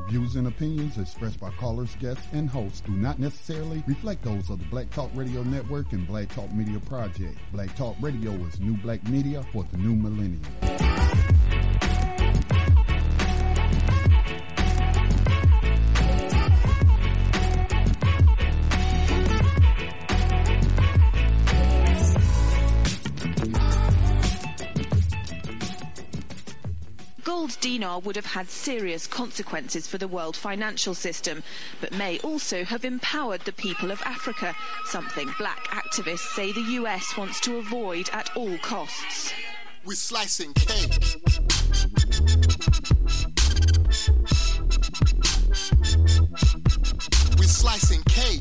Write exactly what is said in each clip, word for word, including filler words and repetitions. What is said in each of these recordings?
views and opinions expressed by callers, guests, and hosts do not necessarily reflect those of the Black Talk Radio Network and Black Talk Media Project. Black Talk Radio is new black media for the new millennium. Gold dinar would have had serious consequences for the world financial system, but may also have empowered the people of Africa, something black activists say the U S wants to avoid at all costs. We're slicing cake. We're slicing cake.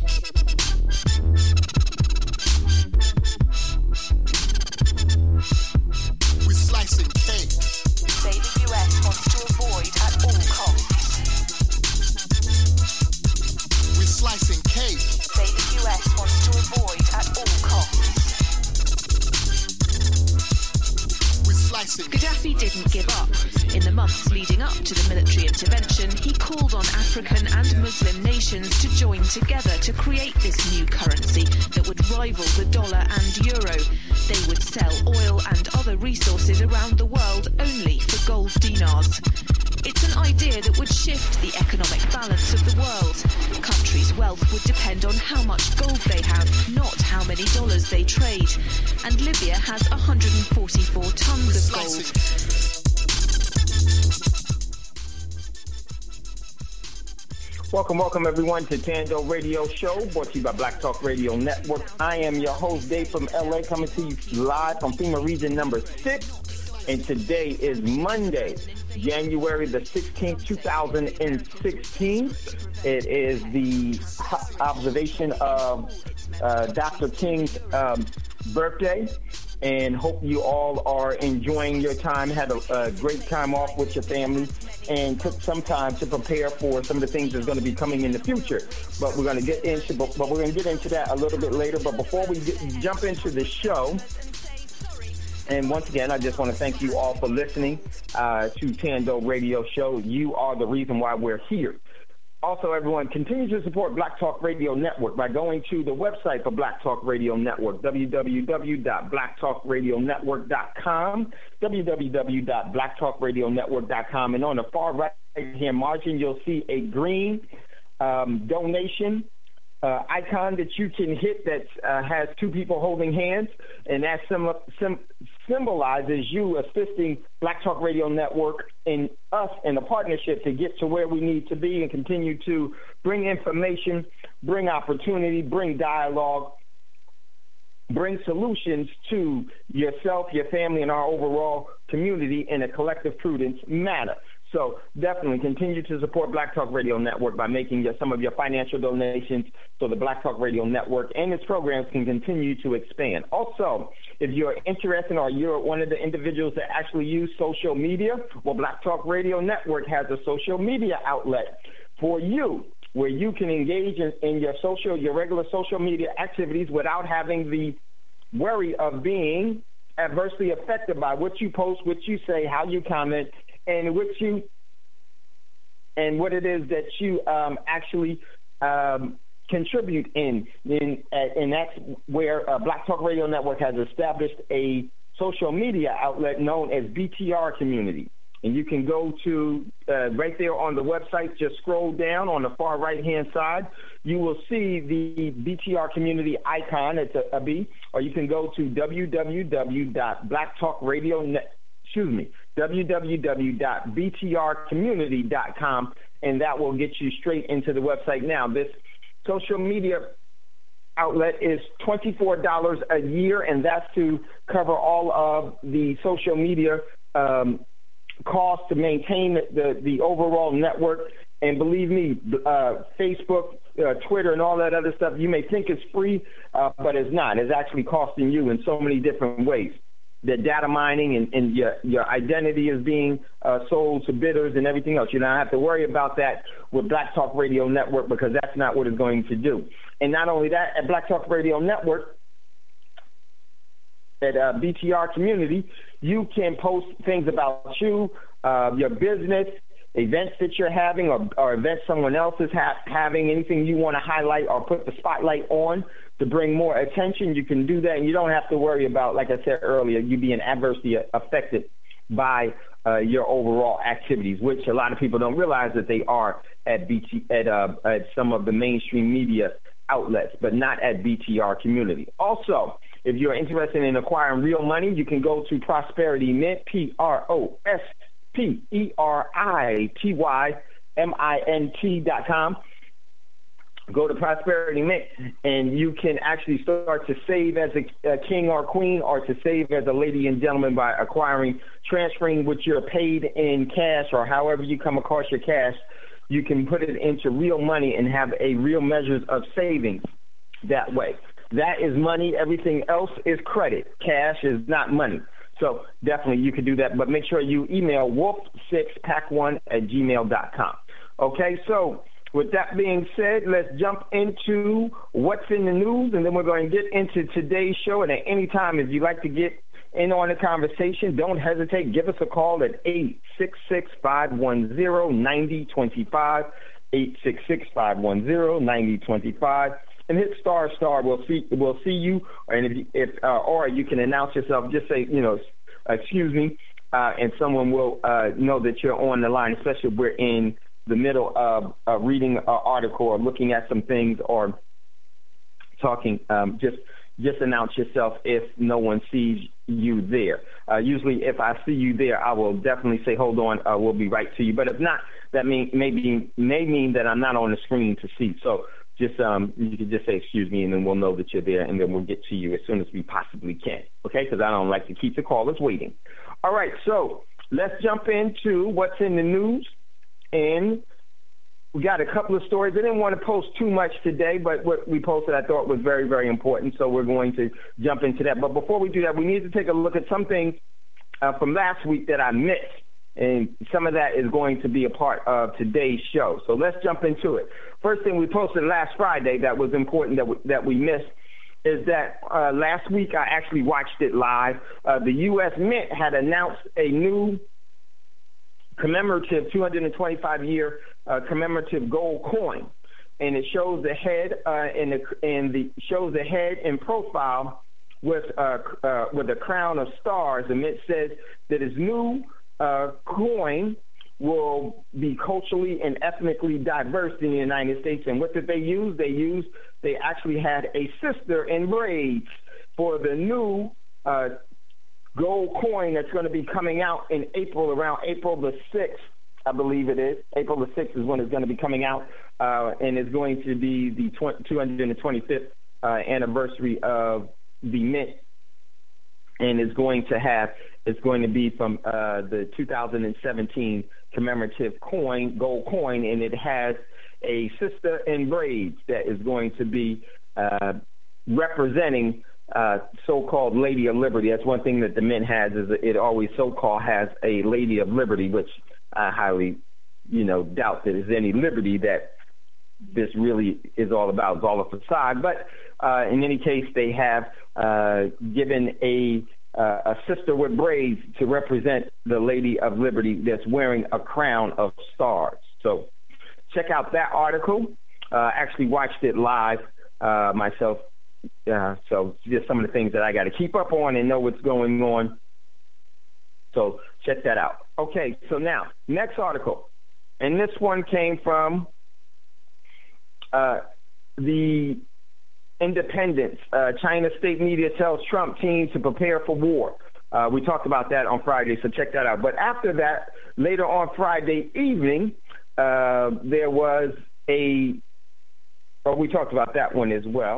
We're slicing cake. Say the U S wants to avoid at all costs. We're slicing cake. Say the U S wants to avoid at all costs. We're slicing. Gaddafi didn't give up. In the months leading up to the military intervention, he called on African and Muslim nations to join together to create this new currency that would rival the dollar and euro. They would sell oil and other resources around the world only for gold dinars. It's an idea that would shift the economic balance of the world. Countries' wealth would depend on how much gold they have, not how many dollars they trade. And Libya has one hundred forty-four tons of gold. Welcome, welcome everyone to Tando Radio Show, brought to you by Black Talk Radio Network. I am your host, Dave from L A, coming to you live from FEMA region number six. And today is Monday, January the sixteenth, two thousand sixteen. It is the observation of uh, Doctor King's um, birthday. And hope you all are enjoying your time, had a, a great time off with your family, and took some time to prepare for some of the things that's going to be coming in the future. But we're going to get into, but, but we're going to get into that a little bit later. But before we get, jump into the show, and once again, I just want to thank you all for listening uh, to Tando Radio Show. You are the reason why we're here. Also, everyone, continue to support Black Talk Radio Network by going to the website for Black Talk Radio Network, w w w dot black talk radio network dot com, w w w dot black talk radio network dot com. And on the far right-hand margin, you'll see a green um, donation uh, icon that you can hit that uh, has two people holding hands, and that sim- sim- symbolizes you assisting Black Talk Radio Network and us in a partnership to get to where we need to be and continue to bring information, bring opportunity, bring dialogue, bring solutions to yourself, your family, and our overall community in a collective prudence manner. So definitely continue to support Black Talk Radio Network by making your, some of your financial donations so the Black Talk Radio Network and its programs can continue to expand. Also, if you're interested or you're one of the individuals that actually use social media, well, Black Talk Radio Network has a social media outlet for you where you can engage in, in your social, your regular social media activities without having the worry of being adversely affected by what you post, what you say, how you comment, and what you and what it is that you um, actually um, contribute in. in. And that's where uh, Black Talk Radio Network has established a social media outlet known as B T R Community. And you can go to uh, right there on the website, just scroll down on the far right-hand side. You will see the B T R Community icon. It's a, a B. Or you can go to w w w dot black talk radio net, excuse me, w w w dot b t r community dot com, and that will get you straight into the website. Now, this social media outlet is twenty-four dollars a year, and that's to cover all of the social media um, costs to maintain the, the overall network. And believe me, uh, Facebook, uh, Twitter, and all that other stuff, you may think it's free, uh, but it's not. It's actually costing you in so many different ways. The data mining and, and your, your identity is being uh, sold to bidders and everything else. You don't have to worry about that with Black Talk Radio Network because that's not what it's going to do. And not only that, at Black Talk Radio Network, at uh, B T R Community, you can post things about you, uh, your business, events that you're having or, or events someone else is ha- having, anything you want to highlight or put the spotlight on to bring more attention, you can do that. And you don't have to worry about, like I said earlier, you being adversely affected by uh, your overall activities, which a lot of people don't realize that they are at B T, at, uh, at some of the mainstream media outlets, but not at B T R Community. Also, if you're interested in acquiring real money, you can go to Prosperity Mint, P R O S P E R I T Y M I N T dot com. Go to Prosperity Mint, and you can actually start to save as a, a king or queen, or to save as a lady and gentleman by acquiring, transferring what you're paid in cash, or however you come across your cash. You can put it into real money and have a real measures of savings that way. That is money. Everything else is credit. Cash is not money. So definitely you can do that, but make sure you email wolf six pack one at gmail dot com. Okay, so with that being said, let's jump into what's in the news, and then we're going to get into today's show. And at any time, if you'd like to get in on the conversation, don't hesitate. Give us a call at eight six six, five one zero, nine zero two five, eight six six, five one zero, nine zero two five. And hit star star. We'll see. We'll see you. And if, if uh, or you can announce yourself. Just say, you know, excuse me, uh, and someone will uh, know that you're on the line. Especially if we're in the middle of uh, reading an article or looking at some things or talking. Um, just just announce yourself if no one sees you there. Uh, usually, if I see you there, I will definitely say, "Hold on, uh, we'll be right to you." But if not, that mean maybe may mean that I'm not on the screen to see. So. Just um, you can just say excuse me, and then we'll know that you're there, and then we'll get to you as soon as we possibly can. Okay? Because I don't like to keep the callers waiting. All right, so let's jump into what's in the news, and we got a couple of stories. I didn't want to post too much today, but what we posted I thought was very, very important, so we're going to jump into that. But before we do that, we need to take a look at some things uh, from last week that I missed. And some of that is going to be a part of today's show. So let's jump into it. First thing we posted last Friday that was important that we, that we missed is that uh, last week I actually watched it live. Uh, the U S Mint had announced a new commemorative two hundred twenty-five year uh, commemorative gold coin, and it shows the head uh, and the and the shows the head in profile with uh, uh, with a crown of stars, and it says that its new Uh, coin will be culturally and ethnically diverse in the United States. And what did they use? They used, they actually had a sister in braids for the new uh, gold coin that's going to be coming out in April, around April the sixth, I believe it is. April the sixth is when it's going to be coming out, uh, and it's going to be the two hundred twenty-fifth uh, anniversary of the Mint, and it's going to have It's going to be from uh, the two thousand seventeen commemorative coin, gold coin, and it has a sister in braids that is going to be uh, representing uh, so-called Lady of Liberty. That's one thing that the Mint has, is it always so-called has a Lady of Liberty, which I highly, you know, doubt that there's any liberty that this really is all about. It's all a facade. But uh, in any case, they have uh, given a Uh, a sister with braids to represent the Lady of Liberty that's wearing a crown of stars. So check out that article. Uh, actually watched it live uh, myself. Uh, so just some of the things that I got to keep up on and know what's going on. So check that out. Okay, so now, next article. And this one came from uh, the Independence. Uh, China state media tells Trump team to prepare for war. Uh, we talked about that on Friday, so check that out. But after that, later on Friday evening, uh, there was a, oh, we talked about that one as well.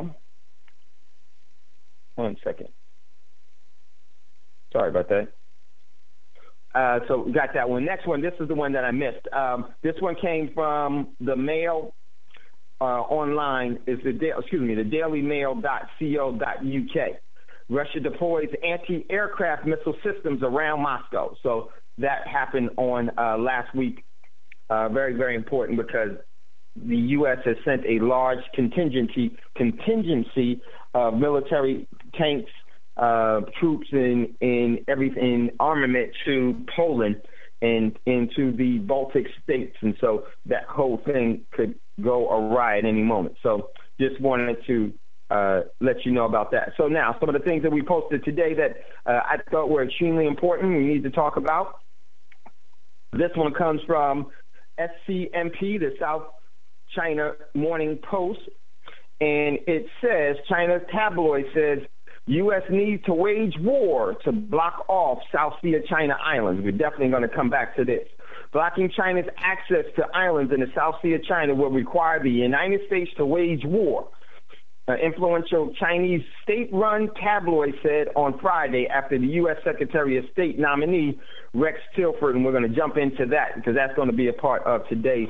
One second. Sorry about that. Uh, so we got that one. Next one, this is the one that I missed. Um, this one came from the Mail. Uh, online is the da- excuse me the daily mail dot co dot U K. Russia deploys anti-aircraft missile systems around Moscow. So that happened on uh, last week. Uh, very very important because the U S has sent a large contingency contingency of military tanks, uh, troops, and in everything armament to Poland and into the Baltic states. And so that whole thing could go awry at any moment. So just wanted to uh, let you know about that. So now some of the things that we posted today that uh, I thought were extremely important we need to talk about. This one comes from S C M P, the South China Morning Post, and it says, China's tabloid says, U S needs to wage war to block off South Sea China Islands. We're definitely going to come back to this. Blocking China's access to islands in the South Sea of China will require the United States to wage war. An influential Chinese state-run tabloid said on Friday after the U S Secretary of State nominee Rex Tillerson, and we're going to jump into that because that's going to be a part of today's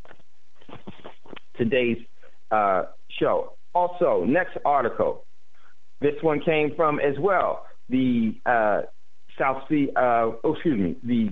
today's uh, show. Also, next article. This one came from as well the uh, South Sea. Uh, oh, excuse me. The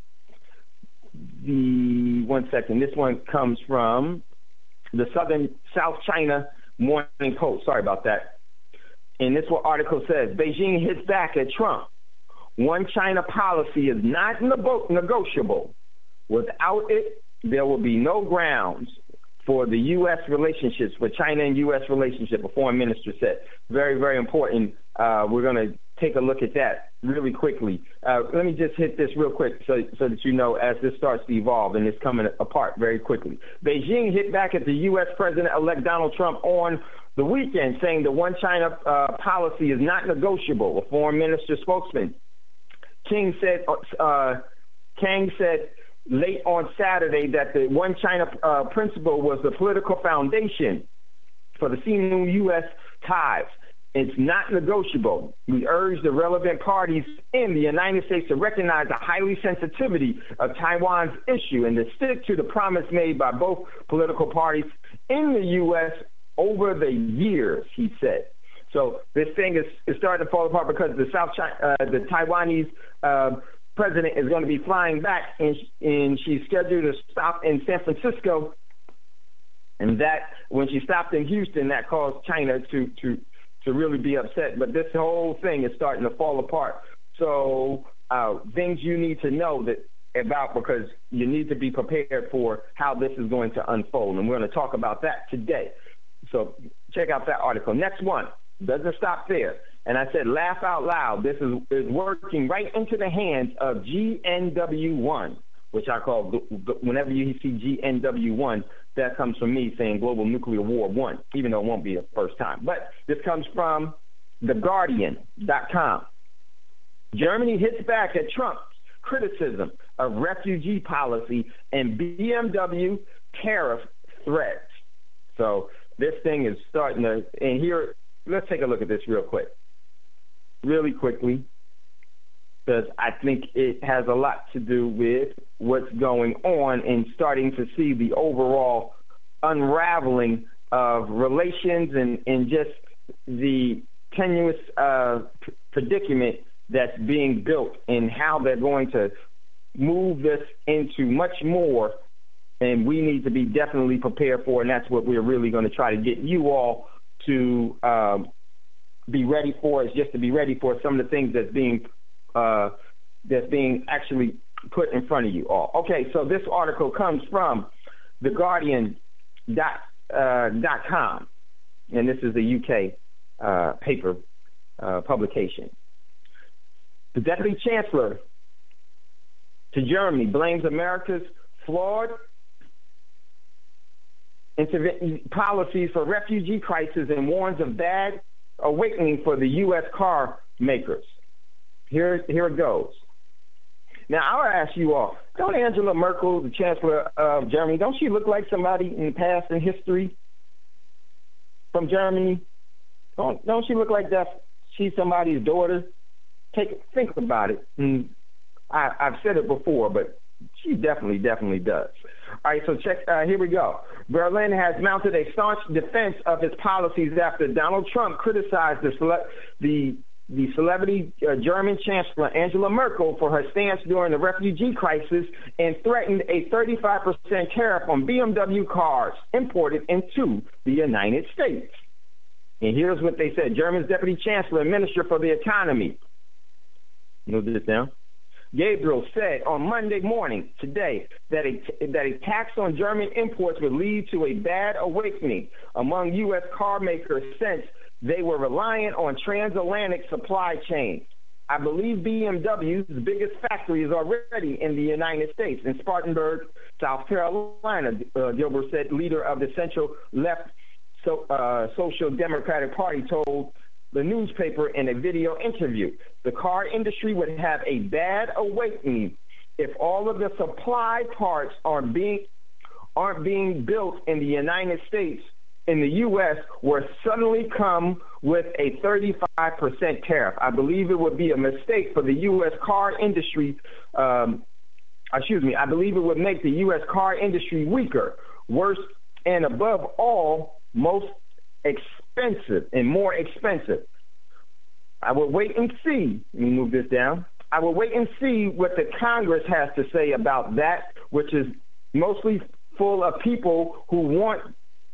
the one second. This one comes from the Southern South China Morning Post. Sorry about that. And this what article says: Beijing hits back at Trump. One China policy is not negotiable. Without it, there will be no grounds for the U S relationships, for China and U S relationship, a foreign minister said. Very, very important. Uh, we're going to take a look at that really quickly. Uh, let me just hit this real quick so, so that you know as this starts to evolve and it's coming apart very quickly. Beijing hit back at the U S President-elect Donald Trump on the weekend, saying the one China uh, policy is not negotiable, a foreign minister spokesman. King said, uh, Kang said, late on Saturday that the One China uh, principle was the political foundation for the Sino U S ties. It's not negotiable. We urge the relevant parties in the United States to recognize the highly sensitivity of Taiwan's issue and to stick to the promise made by both political parties in the U S over the years, he said. So this thing is, is starting to fall apart because the South China, uh, the Taiwanese uh, president is going to be flying back, and, and she's scheduled to stop in San Francisco. And that, when she stopped in Houston, that caused China to, to, to really be upset. But this whole thing is starting to fall apart. So uh, things you need to know that about because you need to be prepared for how this is going to unfold. And we're going to talk about that today. So check out that article. Next one doesn't stop there. And I said, laugh out loud. This is, is working right into the hands of G N W one, which I call, whenever you see G N W one, that comes from me saying Global Nuclear War One, even though it won't be the first time. But this comes from The Guardian dot com. Germany hits back at Trump's criticism of refugee policy and B M W tariff threats. So this thing is starting to, and here, let's take a look at this real quick. Really quickly, because I think it has a lot to do with what's going on and starting to see the overall unraveling of relations and, and just the tenuous uh, p- predicament that's being built and how they're going to move this into much more, and we need to be definitely prepared for, and that's what we're really going to try to get you all to um, be ready for, is just to be ready for some of the things that's being uh, that's being actually put in front of you all. Okay, so this article comes from The Guardian dot com, and this is a U K uh, paper uh, publication. The Deputy Chancellor to Germany blames America's flawed interve- policies for refugee crisis and warns of bad awakening for the U S car makers. Here, here it goes. Now, I'll ask you all, don't Angela Merkel, the Chancellor of Germany, don't she look like somebody in the past in history from Germany? Don't, don't she look like that? She's somebody's daughter? Take Think about it. And I, I've said it before, but she definitely, definitely does. All right, so check. Uh, here we go. Berlin has mounted a staunch defense of its policies after Donald Trump criticized the cele- the, the celebrity uh, German Chancellor Angela Merkel for her stance during the refugee crisis and threatened a thirty-five percent tariff on B M W cars imported into the United States. And here's what they said. Germany's Deputy Chancellor and Minister for the Economy. Move this down. Gabriel said on Monday morning today that a, that a tax on German imports would lead to a bad awakening among U S car makers since they were reliant on transatlantic supply chains. I believe B M W's biggest factory is already in the United States, in Spartanburg, South Carolina, uh, Gilbert said, leader of the central-left so, uh, Social Democratic Party, told the newspaper in a video interview. The car industry would have a bad awakening if all of the supply parts are being, aren't being built in the United States, in the U S, were suddenly come with a thirty-five percent tariff. I believe it would be a mistake for the U S car industry. Um, excuse me. I believe it would make the U S car industry weaker, worse, and above all, most expensive and more expensive. I will wait and see. Let me move this down. I will wait and see what the Congress has to say about that, which is mostly full of people who want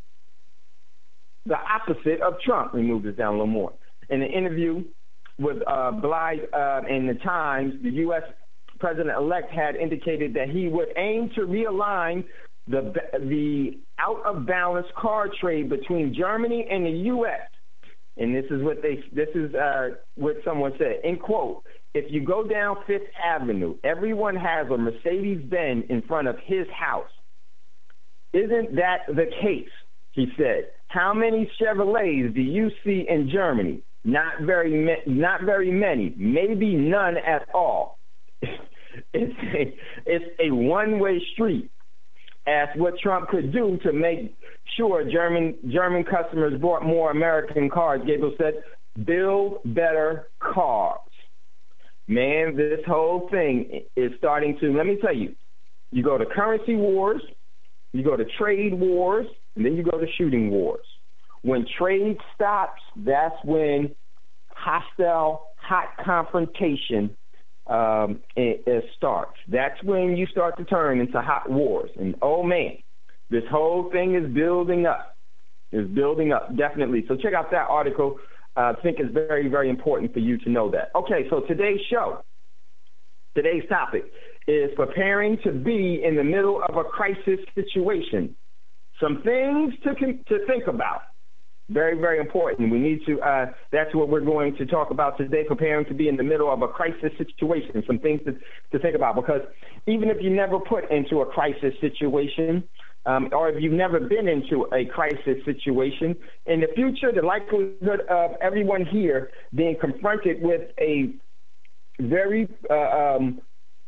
the opposite of Trump. Let me move this down a little more. In an interview with uh, Blythe uh, in the Times, the U S president-elect had indicated that he would aim to realign the the out-of-balance car trade between Germany and the U S. And this is what they this is uh, what someone said. In quote, if you go down Fifth Avenue, everyone has a Mercedes-Benz in front of his house. Isn't that the case? He said. How many Chevrolets do you see in Germany? Not very, ma- not very many. Maybe none at all. It's a, it's a one-way street. Asked what Trump could do to make sure German German customers bought more American cars, Gabriel said, build better cars. Man, this whole thing is starting to, let me tell you, you go to currency wars, you go to trade wars, and then you go to shooting wars. When trade stops, that's when hostile, hot confrontation um, it, it starts. That's when you start to turn into hot wars. And, oh, man, this whole thing is building up. It's building up, definitely. So check out that article. Uh, I think it's very, very important for you to know that. Okay, so today's show, today's topic is preparing to be in the middle of a crisis situation. Some things to to think about. Very, very important. We need to, uh, that's what we're going to talk about today, preparing to be in the middle of a crisis situation. Some things to, to think about, because even if you never put into a crisis situation, um, or if you've never been into a crisis situation, in the future, the likelihood of everyone here being confronted with a very uh, um,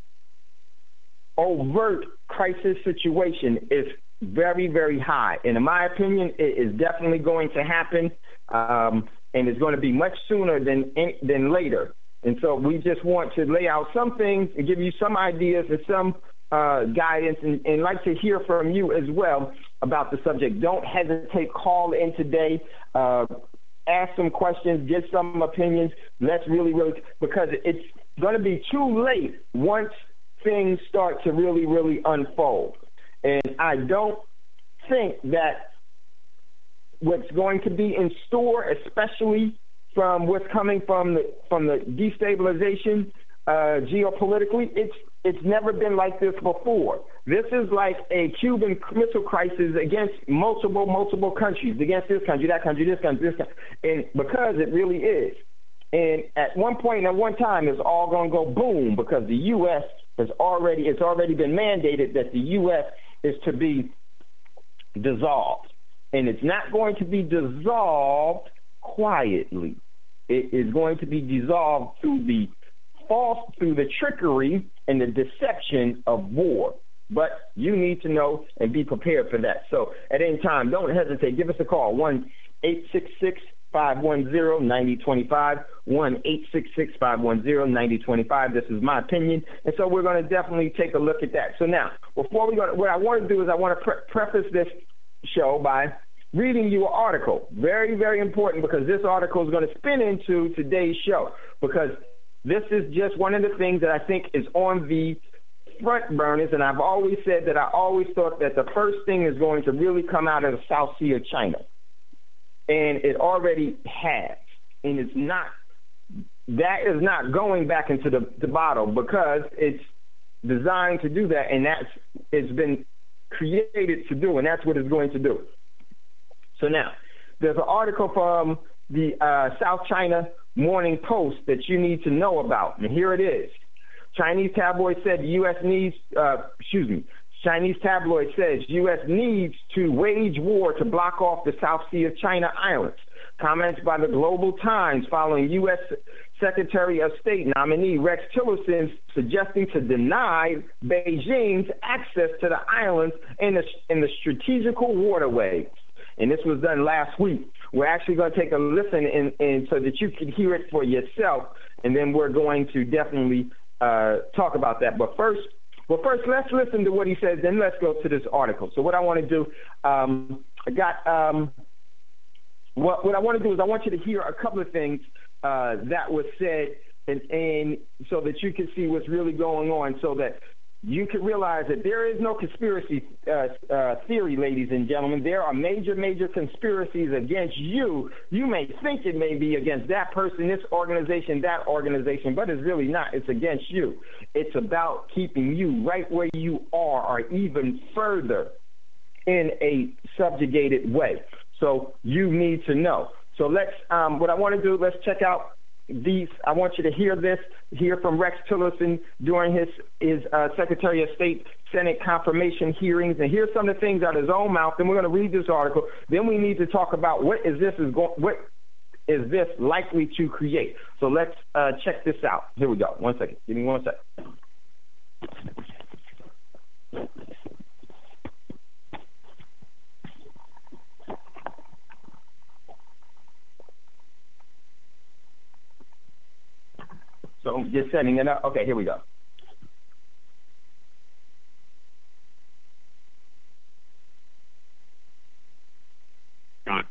overt crisis situation is very, very high. And in my opinion, it is definitely going to happen, um, and it's going to be much sooner than than later. And so we just want to lay out some things and give you some ideas and some uh, guidance, and, and like to hear from you as well about the subject. Don't hesitate. Call in today. Uh, ask some questions. Get some opinions. Let's really, really, because it's going to be too late once things start to really, really unfold. And I don't think that what's going to be in store, especially from what's coming from the from the destabilization uh, geopolitically, it's it's never been like this before. This is like a Cuban Missile Crisis against multiple, multiple countries, against this country, that country, this country, this country, and because it really is. And at one point, at one time, it's all going to go boom, because the U S has already, it's already been mandated that the U S is to be dissolved. And it's not going to be dissolved quietly. It is going to be dissolved through the false, through the trickery and the deception of war. But you need to know and be prepared for that. So at any time, don't hesitate. Give us a call, one eight six six, five one zero, nine zero two five, one eight six six, five one zero, nine zero two five. This is my opinion, and so we're going to definitely take a look at that. So now, before we go, what I want to do is I want to pre- preface this show by reading you an article. Very, very important, because this article is going to spin into today's show, because this is just one of the things that I think is on the front burners, and I've always said that I always thought that the first thing is going to really come out of the South Sea of China. And it already has, and it's not that is not going back into the, the bottle because it's designed to do that, and that's it's been created to do, and that's what it's going to do. So now, there's an article from the uh, South China Morning Post that you need to know about, and here it is. Chinese tabloid said the U S needs, uh, excuse me, Chinese tabloid says U S needs to wage war to block off the South Sea of China islands. Comments by the Global Times following U S Secretary of State nominee Rex Tillerson suggesting to deny Beijing's access to the islands in the, in the strategical waterways. And this was done last week. We're actually going to take a listen in, in so that you can hear it for yourself, and then we're going to definitely uh, talk about that. But first, well, first let's listen to what he says, then let's go to this article. So what I want to do, um, I got um, what what I want to do is I want you to hear a couple of things uh, that was said, and, and so that you can see what's really going on, so that you can realize that there is no conspiracy uh, uh, theory, ladies and gentlemen. There are major, major conspiracies against you. You may think it may be against that person, this organization, that organization, but it's really not. It's against you. It's about keeping you right where you are or even further in a subjugated way. So you need to know. So let's, um, what I want to do, let's check out these. I want you to hear this, hear from Rex Tillerson during his, his uh, Secretary of State Senate confirmation hearings, and hear some of the things out of his own mouth. Then we're going to read this article. Then we need to talk about what is this is going, what is this likely to create. So let's uh, check this out. Here we go. One second. Give me one second. So just setting it up. Okay, here we go. China.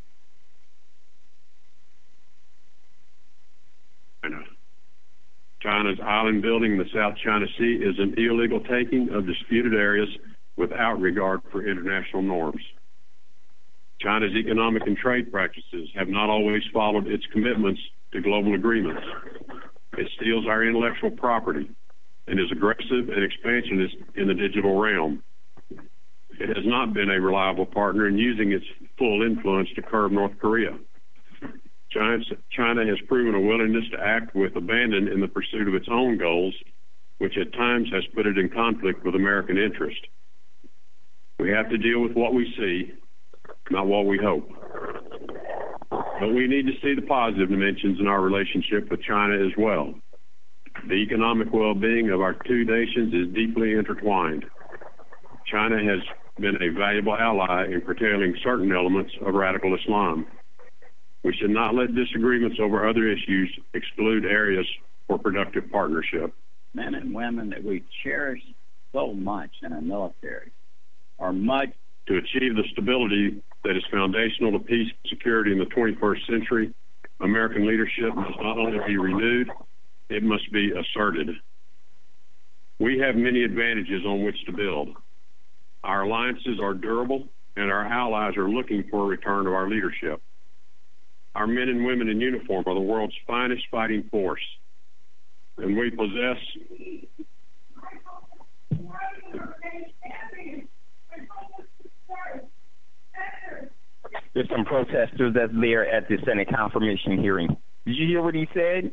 China's island building in the South China Sea is an illegal taking of disputed areas without regard for international norms. China's economic and trade practices have not always followed its commitments to global agreements. It steals our intellectual property and is aggressive and expansionist in the digital realm. It has not been a reliable partner in using its full influence to curb North Korea. China, China has proven a willingness to act with abandon in the pursuit of its own goals, which at times has put it in conflict with American interest. We have to deal with what we see, not what we hope. But we need to see the positive dimensions in our relationship with China as well. The economic well-being of our two nations is deeply intertwined. China has been a valuable ally in curtailing certain elements of radical Islam. We should not let disagreements over other issues exclude areas for productive partnership. Men and women that we cherish so much in our military are much. To achieve the stability that is foundational to peace and security in the twenty-first century, American leadership must not only be renewed, it must be asserted. We have many advantages on which to build. Our alliances are durable, and our allies are looking for a return of our leadership. Our men and women in uniform are the world's finest fighting force, and we possess There's some protesters that's there at the Senate confirmation hearing. Did you hear what he said?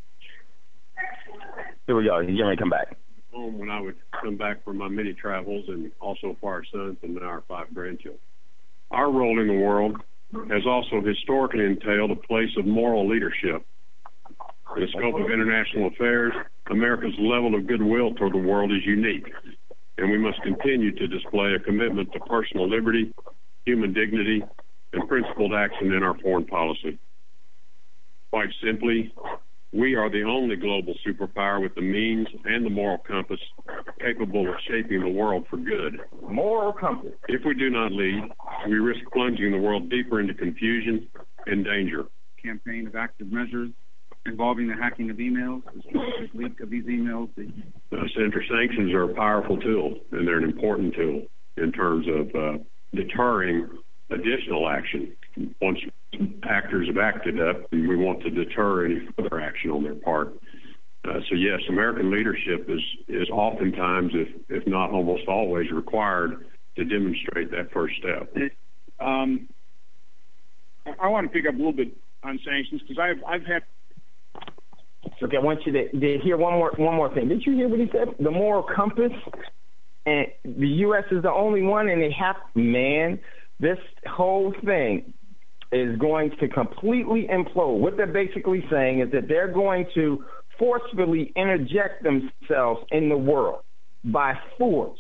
Here we go. He's going to come back. Home when I would come back from my many travels, and also for our sons and now our five grandchildren. Our role in the world has also historically entailed a place of moral leadership. In the scope of international affairs, America's level of goodwill toward the world is unique, and we must continue to display a commitment to personal liberty, human dignity, and principled action in our foreign policy. Quite simply, we are the only global superpower with the means and the moral compass capable of shaping the world for good. Moral compass. If we do not lead, we risk plunging the world deeper into confusion and danger. Campaign of active measures involving the hacking of emails, the specific leak of these emails. Uh, Senator, sanctions are a powerful tool, and they're an important tool in terms of uh, deterring additional action once actors have acted up, and we want to deter any further action on their part. Uh, so yes, American leadership is is oftentimes, if if not almost always, required to demonstrate that first step. Um, I want to pick up a little bit on sanctions because I've I've had. Okay, I want you to, to hear one more one more thing. Did you hear what he said? The moral compass, and the U S is the only one, and they have man. This whole thing is going to completely implode. What they're basically saying is that they're going to forcefully interject themselves in the world by force.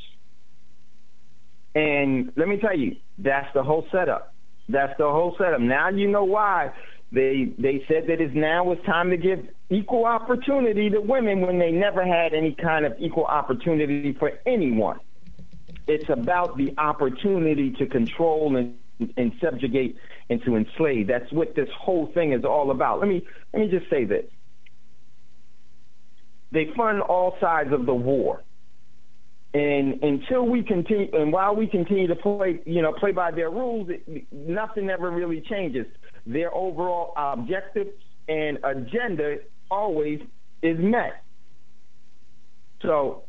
And let me tell you, that's the whole setup. That's the whole setup. Now you know why they they said that it's now it's time to give equal opportunity to women when they never had any kind of equal opportunity for anyone. It's about the opportunity to control and, and subjugate and to enslave. That's what this whole thing is all about. Let me let me just say this. They fund all sides of the war. And until we continue, and while we continue to play, you know, play by their rules, it, nothing ever really changes. Their overall objective and agenda always is met. So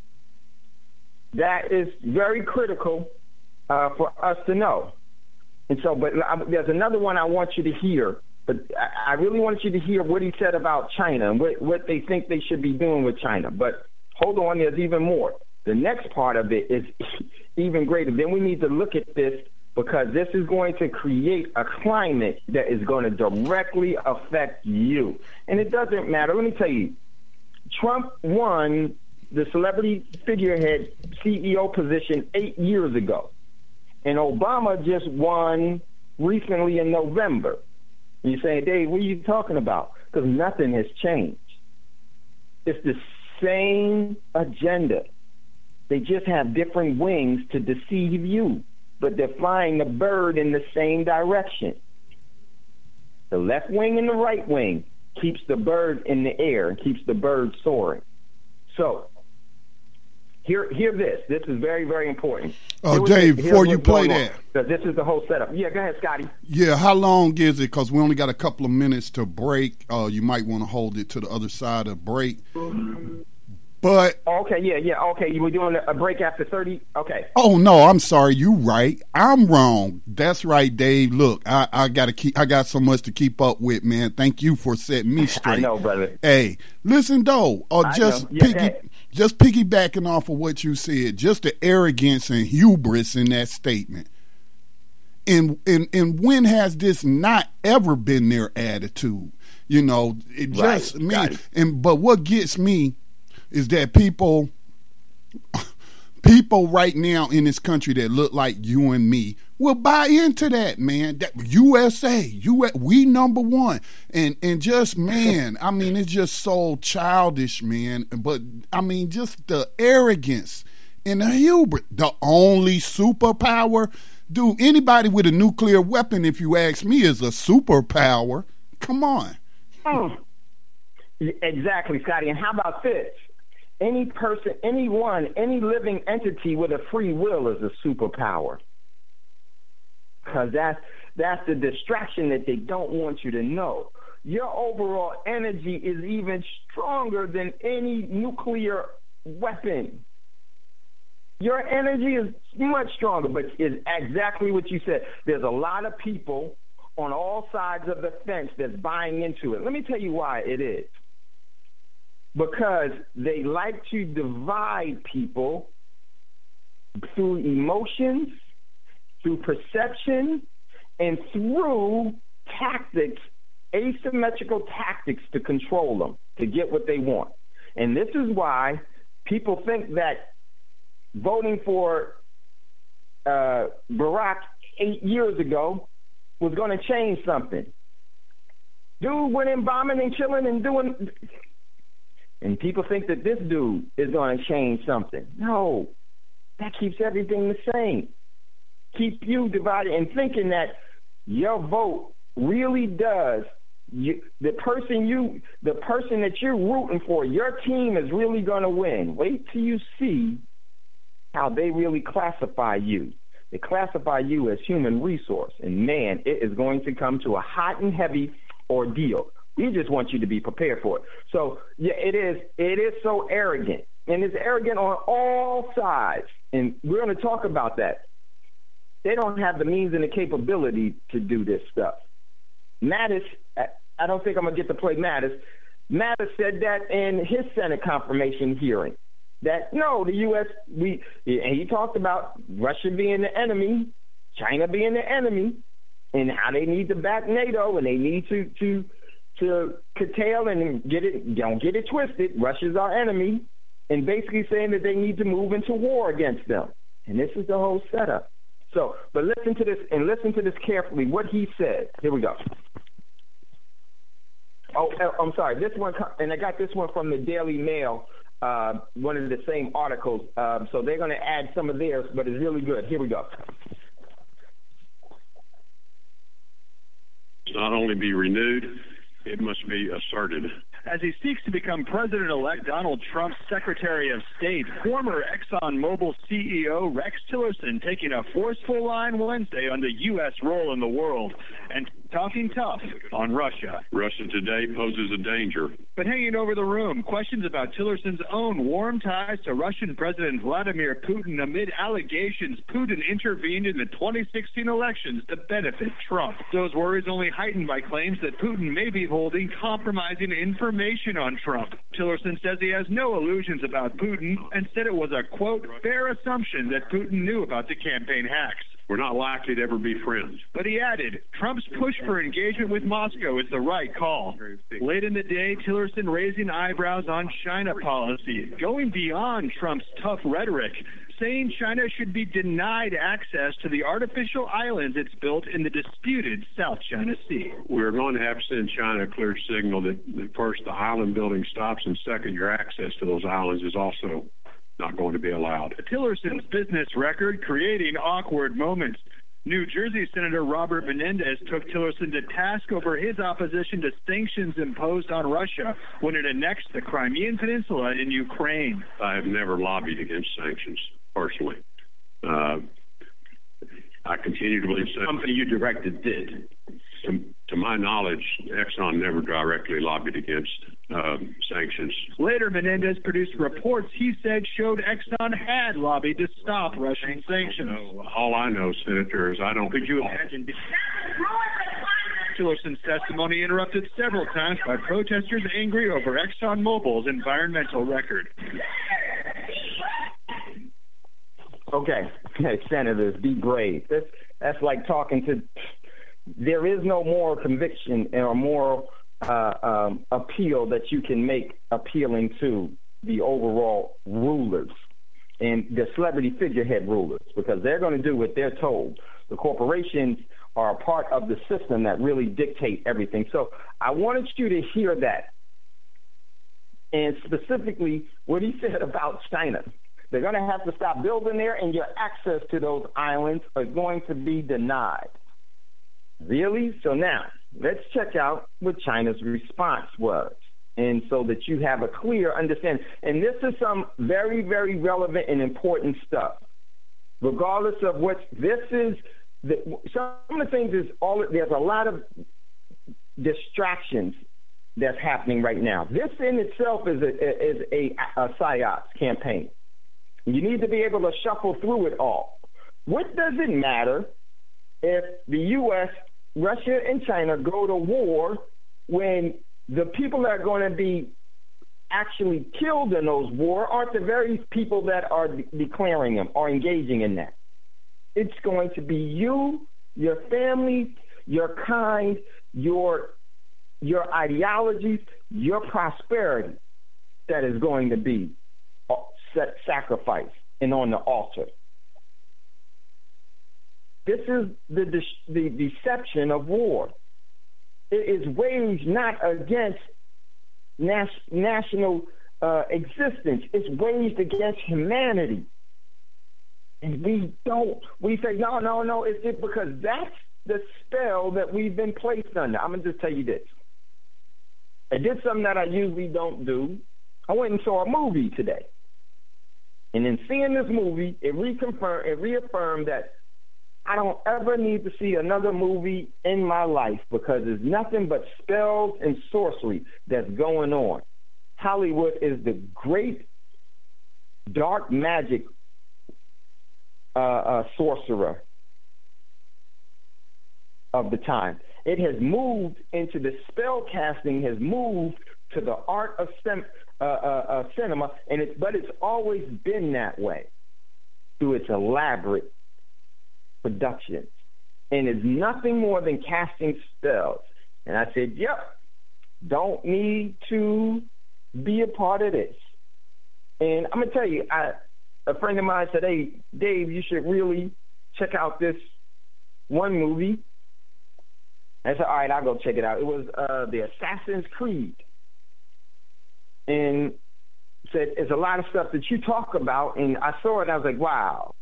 that is very critical uh, for us to know. And so, but I, there's another one I want you to hear. But I, I really want you to hear what he said about China and what, what they think they should be doing with China. But hold on, there's even more. The next part of it is even greater. Then we need to look at this because this is going to create a climate that is going to directly affect you. And it doesn't matter. Let me tell you, Trump won the celebrity figurehead C E O position eight years ago. And Obama just won recently in November. And you're saying, Dave, what are you talking about? Because nothing has changed. It's the same agenda. They just have different wings to deceive you, but they're flying the bird in the same direction. The left wing and the right wing keeps the bird in the air and keeps the bird soaring. So, hear hear this. This is very, very important. Oh, uh, Dave, the, before you play that. Because this is the whole setup. Yeah, go ahead, Scotty. Yeah, how long is it? Because we only got a couple of minutes to break. Uh, you might want to hold it to the other side of break. Mm-hmm. But okay, yeah, yeah, okay. You were doing a break after thirty. Okay. Oh no, I'm sorry. You right. I'm wrong. That's right, Dave. Look, I, I gotta keep. I got so much to keep up with, man. Thank you for setting me straight. I know, brother. Hey, listen though. Uh, just yeah, piggy, just piggybacking off of what you said. Just the arrogance and hubris in that statement. And and and when has this not ever been their attitude? You know, it just right. me. And but what gets me is that people people right now in this country that look like you and me will buy into that, man. That U S A, U S, we number one. And and just, man, I mean, it's just so childish, man. But, I mean, just the arrogance and the hubris. The only superpower. Dude, anybody with a nuclear weapon, if you ask me, is a superpower. Come on. Mm. Exactly, Scotty. And how about this? Any person, anyone, any living entity with a free will is a superpower. Because that's, that's the distraction that they don't want you to know. Your overall energy is even stronger than any nuclear weapon. Your energy is much stronger, but it's exactly what you said. There's a lot of people on all sides of the fence that's buying into it. Let me tell you why it is. Because they like to divide people through emotions, through perception, and through tactics, asymmetrical tactics to control them, to get what they want. And this is why people think that voting for uh, Barack eight years ago was going to change something. Dude went in bombing and killing and doing... And people think that this dude is going to change something. No, that keeps everything the same. Keep you divided and thinking that your vote really does. You, the person you, the person that you're rooting for, your team is really going to win. Wait till you see how they really classify you. They classify you as human resource. And, man, it is going to come to a hot and heavy ordeal. We just want you to be prepared for it. So, yeah, it is, it is so arrogant. And it's arrogant on all sides. And we're going to talk about that. They don't have the means and the capability to do this stuff. Mattis, I don't think I'm going to get to play Mattis. Mattis said that in his Senate confirmation hearing, that no, the U S, we, and he talked about Russia being the enemy, China being the enemy, and how they need to back NATO and they need to to to curtail and get it, don't get it twisted. Russia's our enemy, and basically saying that they need to move into war against them. And this is the whole setup. So, but listen to this and listen to this carefully. What he said. Here we go. Oh, I'm sorry. This one, and I got this one from the Daily Mail, uh, one of the same articles. Um, so they're going to add some of theirs, but it's really good. Here we go. Not only be renewed, it must be asserted. As he seeks to become President-elect Donald Trump's Secretary of State, former ExxonMobil C E O Rex Tillerson taking a forceful line Wednesday on the U S role in the world and talking tough on Russia. Russia today poses a danger. But hanging over the room, questions about Tillerson's own warm ties to Russian President Vladimir Putin amid allegations Putin intervened in the twenty sixteen elections to benefit Trump. Those worries only heightened by claims that Putin may be holding compromising information on Trump. Tillerson says he has no illusions about Putin and said it was a, quote, fair assumption that Putin knew about the campaign hacks. We're not likely to ever be friends. But he added, Trump's push for engagement with Moscow is the right call. Late in the day, Tillerson raising eyebrows on China policy, going beyond Trump's tough rhetoric, saying China should be denied access to the artificial islands it's built in the disputed South China Sea. We're going to have to send China a clear signal that, that first, the island building stops, and second, your access to those islands is also not going to be allowed. Tillerson's business record creating awkward moments. New Jersey Senator Robert Menendez took Tillerson to task over his opposition to sanctions imposed on Russia when it annexed the Crimean Peninsula in Ukraine. I have never lobbied against sanctions, personally. Uh, I continue to believe the company you directed did. To, to my knowledge, Exxon never directly lobbied against um, sanctions. Later, Menendez produced reports he said showed Exxon had lobbied to stop Russian sanctions. No, all I know, Senator, is I don't... Could you imagine... Tillerson's testimony interrupted several times by protesters angry over ExxonMobil's environmental record. Okay, senators, be brave. That's, that's like talking to... There is no moral conviction or moral uh, um, appeal that you can make appealing to the overall rulers and the celebrity figurehead rulers, because they're going to do what they're told. The corporations are a part of the system that really dictate everything. So I wanted you to hear that, and specifically what he said about China. They're going to have to stop building there, and your access to those islands are going to be denied. Really? So now, let's check out what China's response was, and so that you have a clear understanding. And this is some very, very relevant and important stuff. Regardless of what this is, the, some of the things is all. There's a lot of distractions that's happening right now. This in itself is a is a, a psyops campaign. You need to be able to shuffle through it all. What does it matter if the U S, Russia, and China go to war when the people that are going to be actually killed in those wars aren't the very people that are de- declaring them or engaging in that? It's going to be you, your family, your kind, your your ideologies, your prosperity that is going to be set sacrifice and on the altar. This is the, the the deception of war. It is waged not against nas- national uh, existence. It's waged against humanity. And we don't, we say, no, no, no, it's it because that's the spell that we've been placed under. I'm going to just tell you this. I did something that I usually don't do. I went and saw a movie today. And in seeing this movie, it reconfirmed, it reaffirmed that I don't ever need to see another movie in my life because there's nothing but spells and sorcery that's going on. Hollywood is the great dark magic uh, uh, sorcerer of the time. It has moved into the spell casting, has moved to the art of sem- uh, uh, uh, cinema, and it's but it's always been that way through its elaborate productions, and it's nothing more than casting spells. And I said, "Yep, don't need to be a part of this." And I'm gonna tell you, I, a friend of mine said, "Hey, Dave, you should really check out this one movie." I said, "All right, I'll go check it out." It was uh, the Assassin's Creed, and said it's a lot of stuff that you talk about. And I saw it, and I was like, "Wow."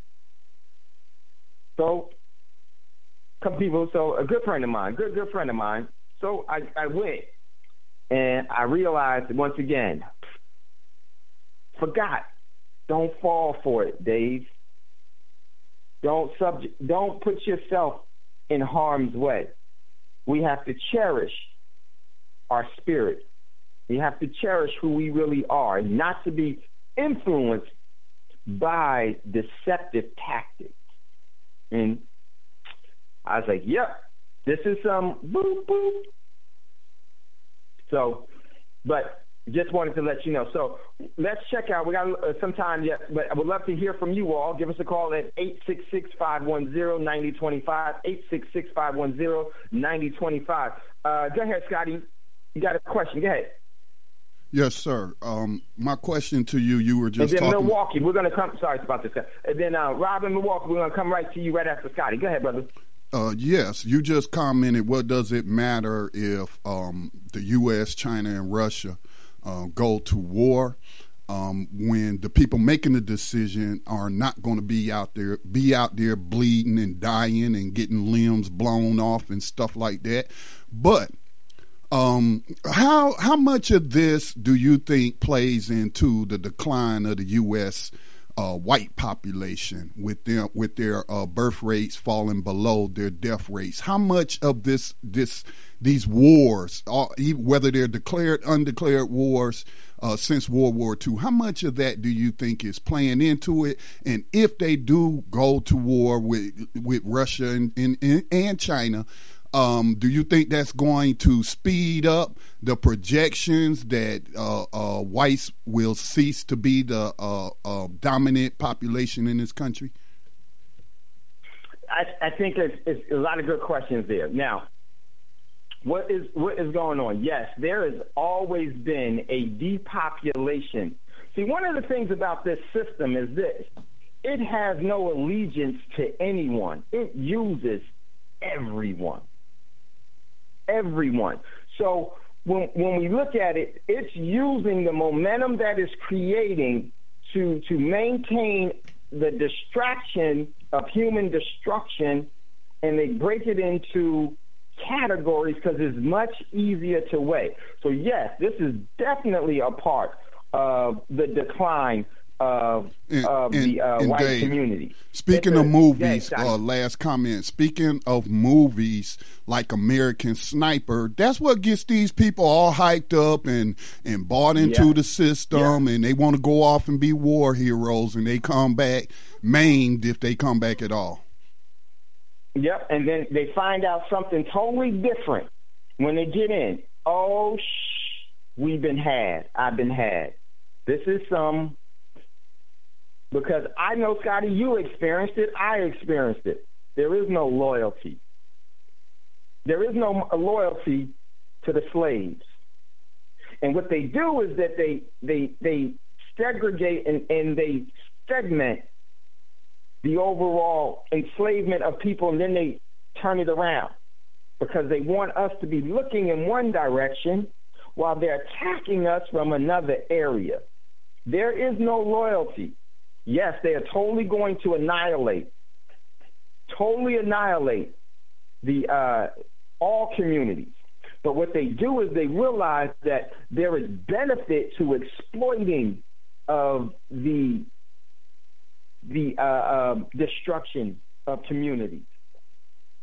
So, a couple people, so a good friend of mine, good good friend of mine. So I, I went, and I realized once again, forgot. Don't fall for it, Dave. Don't subject. Don't put yourself in harm's way. We have to cherish our spirit. We have to cherish who we really are, not to be influenced by deceptive tactics. And I was like, yep, this is some boop, boop. So, but just wanted to let you know. So let's check out. We got uh, some time yet, but I would love to hear from you all. Give us a call at eight six six, five one zero, nine zero two five, eight six six, five one zero, nine zero two five. Uh, go ahead, Scotty. You got a question. Go ahead. Yes, sir. Um, my question to you, you were just and then talking... Milwaukee, we're going to come... Sorry about this. And then uh, Rob in Milwaukee, we're going to come right to you right after Scotty. Go ahead, brother. Uh, yes, you just commented, what does it matter if um, the U S, China, and Russia uh, go to war um, when the people making the decision are not going to be out there, be out there bleeding and dying and getting limbs blown off and stuff like that. But um, how how much of this do you think plays into the decline of the U S Uh, white population with them with their uh, birth rates falling below their death rates? How much of this this these wars, uh, whether they're declared, undeclared wars uh, since World War Two, how much of that do you think is playing into it? And if they do go to war with with Russia and and, and China, Um, do you think that's going to speed up the projections that uh, uh, whites will cease to be the uh, uh, dominant population in this country? I, I think it's, it's a lot of good questions there. Now, what is what is going on? Yes, there has always been a depopulation. See, one of the things about this system is this. It has no allegiance to anyone. It uses everyone. Everyone. So when when we look at it, it's using the momentum that it's creating to to maintain the distraction of human destruction, and they break it into categories because it's much easier to weigh. So yes, this is definitely a part of the decline of, and, of and, the uh, white Dave, community. Speaking it's of a, movies, yeah, uh, last comment, speaking of movies like American Sniper, that's what gets these people all hyped up and, and bought into yeah. the system, yeah. and they want to go off and be war heroes, and they come back maimed if they come back at all. Yep, and then they find out something totally different when they get in. Oh, shh, we've been had. I've been had. This is some... Because I know, Scotty, you experienced it. I experienced it. There is no loyalty. There is no loyalty to the slaves. And what they do is that they they they segregate and, and they segment the overall enslavement of people, and then they turn it around because they want us to be looking in one direction while they're attacking us from another area. There is no loyalty. Yes, they are totally going to annihilate, totally annihilate the uh, all communities. But what they do is they realize that there is benefit to exploiting of the the uh, uh, destruction of communities.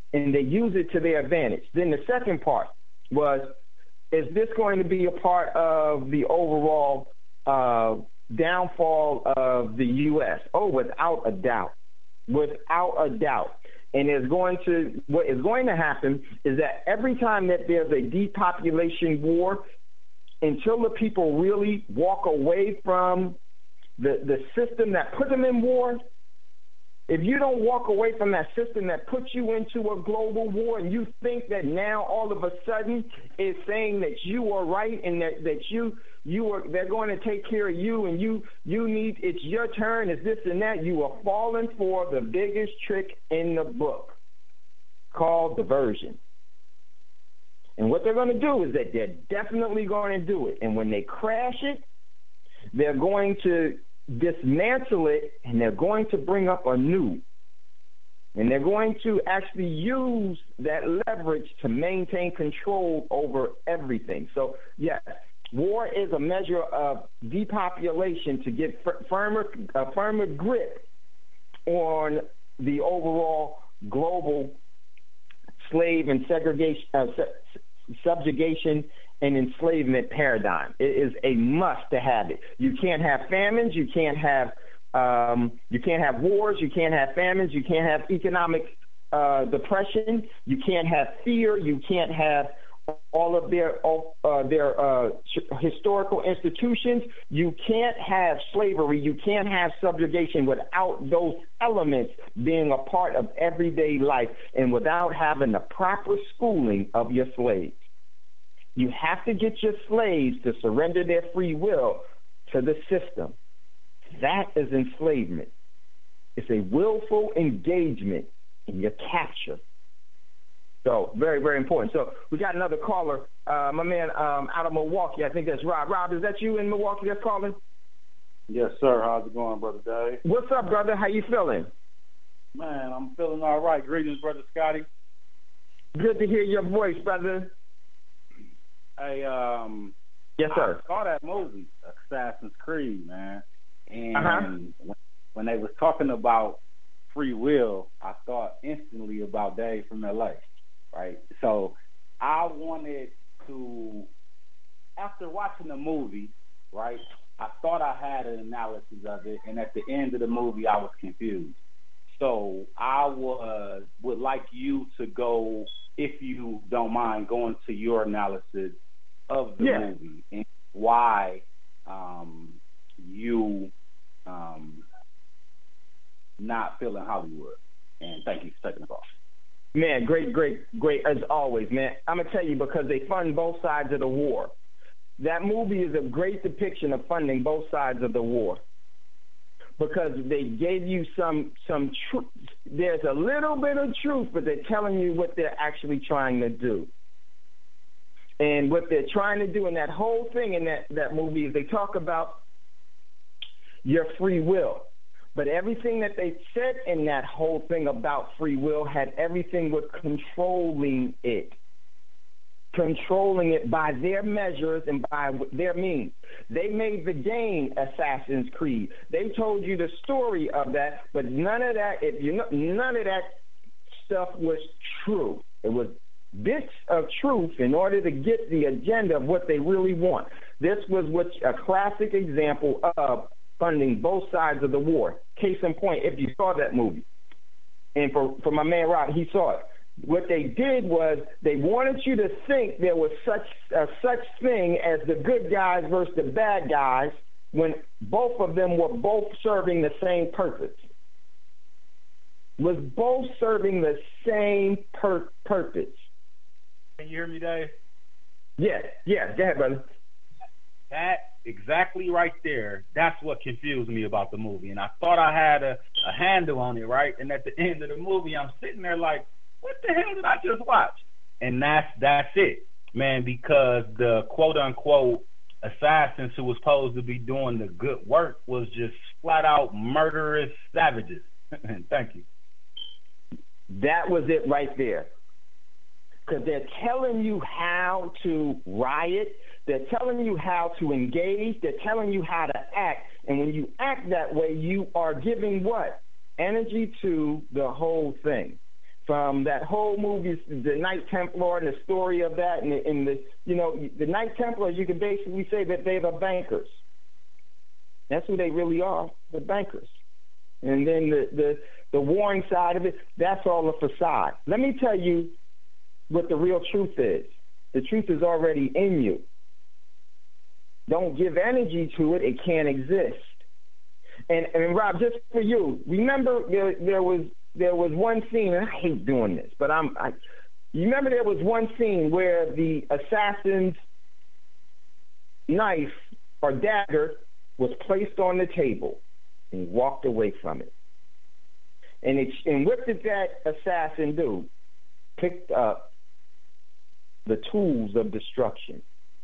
and they use it to their advantage. Then the second part was, is this going to be a part of the overall uh, downfall of the U S? Oh, without a doubt. Without a doubt. And it's going to, what is going to happen is that every time that there's a depopulation war, until the people really walk away from the, the system that put them in war, if you don't walk away from that system that puts you into a global war, and you think that now all of a sudden it's saying that you are right and that, that you you are they're going to take care of you and you you need it's your turn, it's this and that, you are falling for the biggest trick in the book called diversion. And what they're going to do is that they're definitely going to do it. And when they crash it, they're going to dismantle it, and they're going to bring up a new. And they're going to actually use that leverage to maintain control over everything. So, yes, war is a measure of depopulation to get firmer, a firmer grip on the overall global slave and segregation, uh, subjugation and enslavement paradigm. It is a must to have it. You can't have famines. You can't have um, you can't have wars. You can't have famines. You can't have economic uh, depression. You can't have fear. You can't have all of their uh, their uh, historical institutions. You can't have slavery. You can't have subjugation without those elements being a part of everyday life and without having the proper schooling of your slaves. You have to get your slaves to surrender their free will to the system. That is enslavement. It's a willful engagement in your capture. So very, very important. So we got another caller, uh, my man um, out of Milwaukee. I think that's Rob. Rob, is that you in Milwaukee that's calling? Yes, sir. How's it going, Brother Dave? What's up, brother? How you feeling? Man, I'm feeling all right. Greetings, Brother Scotty. Good to hear your voice, brother. Hey, um, yes, sir. I saw that movie, Assassin's Creed, man. And uh-huh. when, when they was talking about free will, I thought instantly about Dave from L A, right? So I wanted to, after watching the movie, right, I thought I had an analysis of it, and at the end of the movie, I was confused. So I was, would like you to go, if you don't mind, going to your analysis of the yeah. movie and why um, you um, not feeling Hollywood. And thank you for taking the call. Man, great, great, great, as always, man. I'm going to tell you, because they fund both sides of the war. That movie is a great depiction of funding both sides of the war, because they gave you some some truth. There's a little bit of truth, but they're telling you what they're actually trying to do. And what they're trying to do in that whole thing in that, that movie is they talk about your free will. But everything that they said in that whole thing about free will had everything with controlling it. Controlling it by their measures and by their means. They made the game Assassin's Creed. They told you the story of that, but none of that, if you know, none of that stuff was true. It was bits of truth in order to get the agenda of what they really want. This was what a classic example of funding both sides of the war. Case in point, if you saw that movie, and for, for my man Rob, he saw it. What they did was they wanted you to think there was such uh, such thing as the good guys versus the bad guys, when both of them were both serving the same purpose. Was both serving the same pur- purpose. Can you hear me, Dave? Yeah, yeah. Go ahead, brother. That exactly right there, that's what confused me about the movie. And I thought I had a, a handle on it, right? And at the end of the movie, I'm sitting there like, what the hell did I just watch? And that's that's it, man, because the quote-unquote assassins who was supposed to be doing the good work was just flat-out murderous savages. Thank you. That was it right there. Because they're telling you how to riot. They're telling you how to engage. They're telling you how to act. And when you act that way, you are giving what? Energy to the whole thing. from that whole movie, the Knight Templar, and the story of that, and the, and the you know, the Knight Templars, you can basically say that they're the bankers. That's who they really are, the bankers. And then the, the, the warring side of it, that's all a facade. Let me tell you what the real truth is. The truth is already in you. Don't give energy to it. It can't exist. And, and Rob, just for you, remember there, there was there was one scene, and I hate doing this, but I'm. I, you remember there was one scene where the assassin's knife or dagger was placed on the table, and he walked away from it. And it, and what did that assassin do? Picked up the tools of destruction.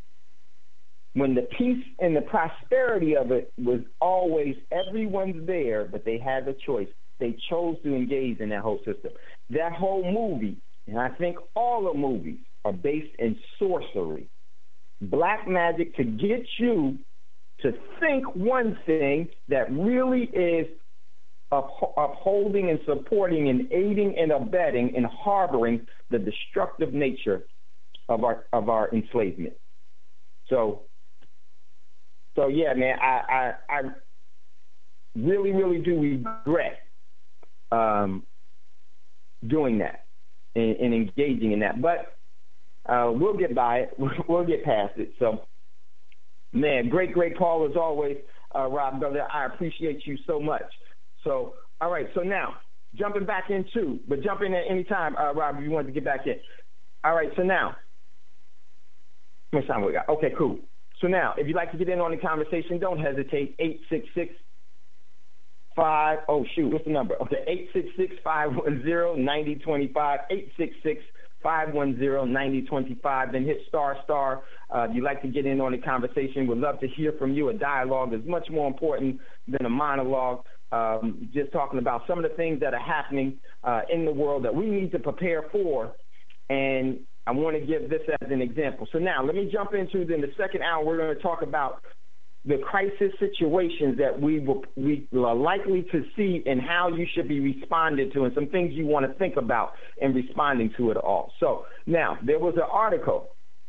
When the peace and the prosperity of it was always, everyone's there, but they had a choice. They chose to engage in that whole system. That whole movie, and I think all the movies, are based in sorcery. Black magic to get you to think one thing that really is upholding and supporting and aiding and abetting and harboring the destructive nature of our of our enslavement. So, so yeah, man, I I, I really, really do regret um, doing that and, and engaging in that. But uh, we'll get by it. We'll get past it. So, man, great, great call as always, uh, Rob, brother. I appreciate you so much. So, all right. So now, jumping back into, but jump in at any time, uh, Rob, if you wanted to get back in. All right. So now, how much time we got? Okay, cool. So now, if you'd like to get in on the conversation, don't hesitate. eight six six, five, oh, shoot, what's the number? Okay, eight six six, five one zero, nine zero two five, eight six six, five one zero, nine zero two five. Then hit star, star. Uh, if you'd like to get in on the conversation, we'd love to hear from you. A dialogue is much more important than a monologue. Um, just talking about some of the things that are happening uh, in the world that we need to prepare for. And I want to give this as an example. So now let me jump into then the second hour. We're going to talk about the crisis situations that we will we are likely to see and how you should be responded to and some things you want to think about in responding to it all. So now there was an article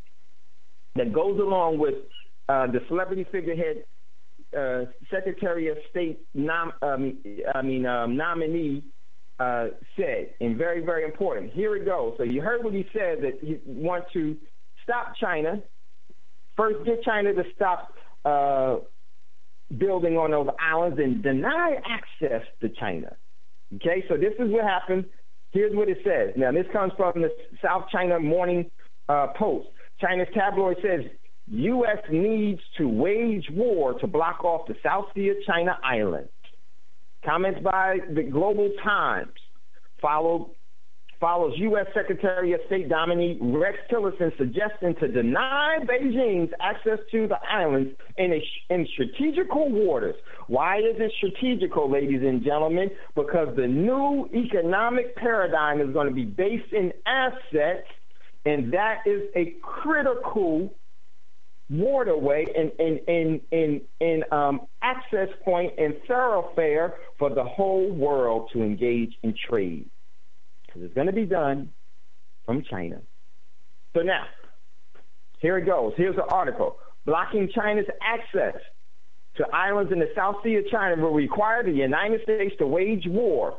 that goes along with uh, the celebrity figurehead uh, Secretary of State nom, um, I mean um, nominee Uh, said, and very, very important. Here it goes. So you heard what he said, that he want to stop China. First, get China to stop uh, building on those islands and deny access to China. Okay, so this is what happened. Here's what it says. Now, this comes from the South China Morning uh, Post. China's tabloid says, U S needs to wage war to block off the South Sea of China island. Comments by the Global Times followed, follows U S Secretary of State nominee Rex Tillerson suggesting to deny Beijing's access to the islands in, a, in strategical waters. Why is it strategical, ladies and gentlemen? Because the new economic paradigm is going to be based in assets, and that is a critical waterway and in in in in um, access point and thoroughfare for the whole world to engage in trade, because it's going to be done from China. So now, here it goes. Here's the article. Blocking China's access to islands in the South Sea of China will require the United States to wage war.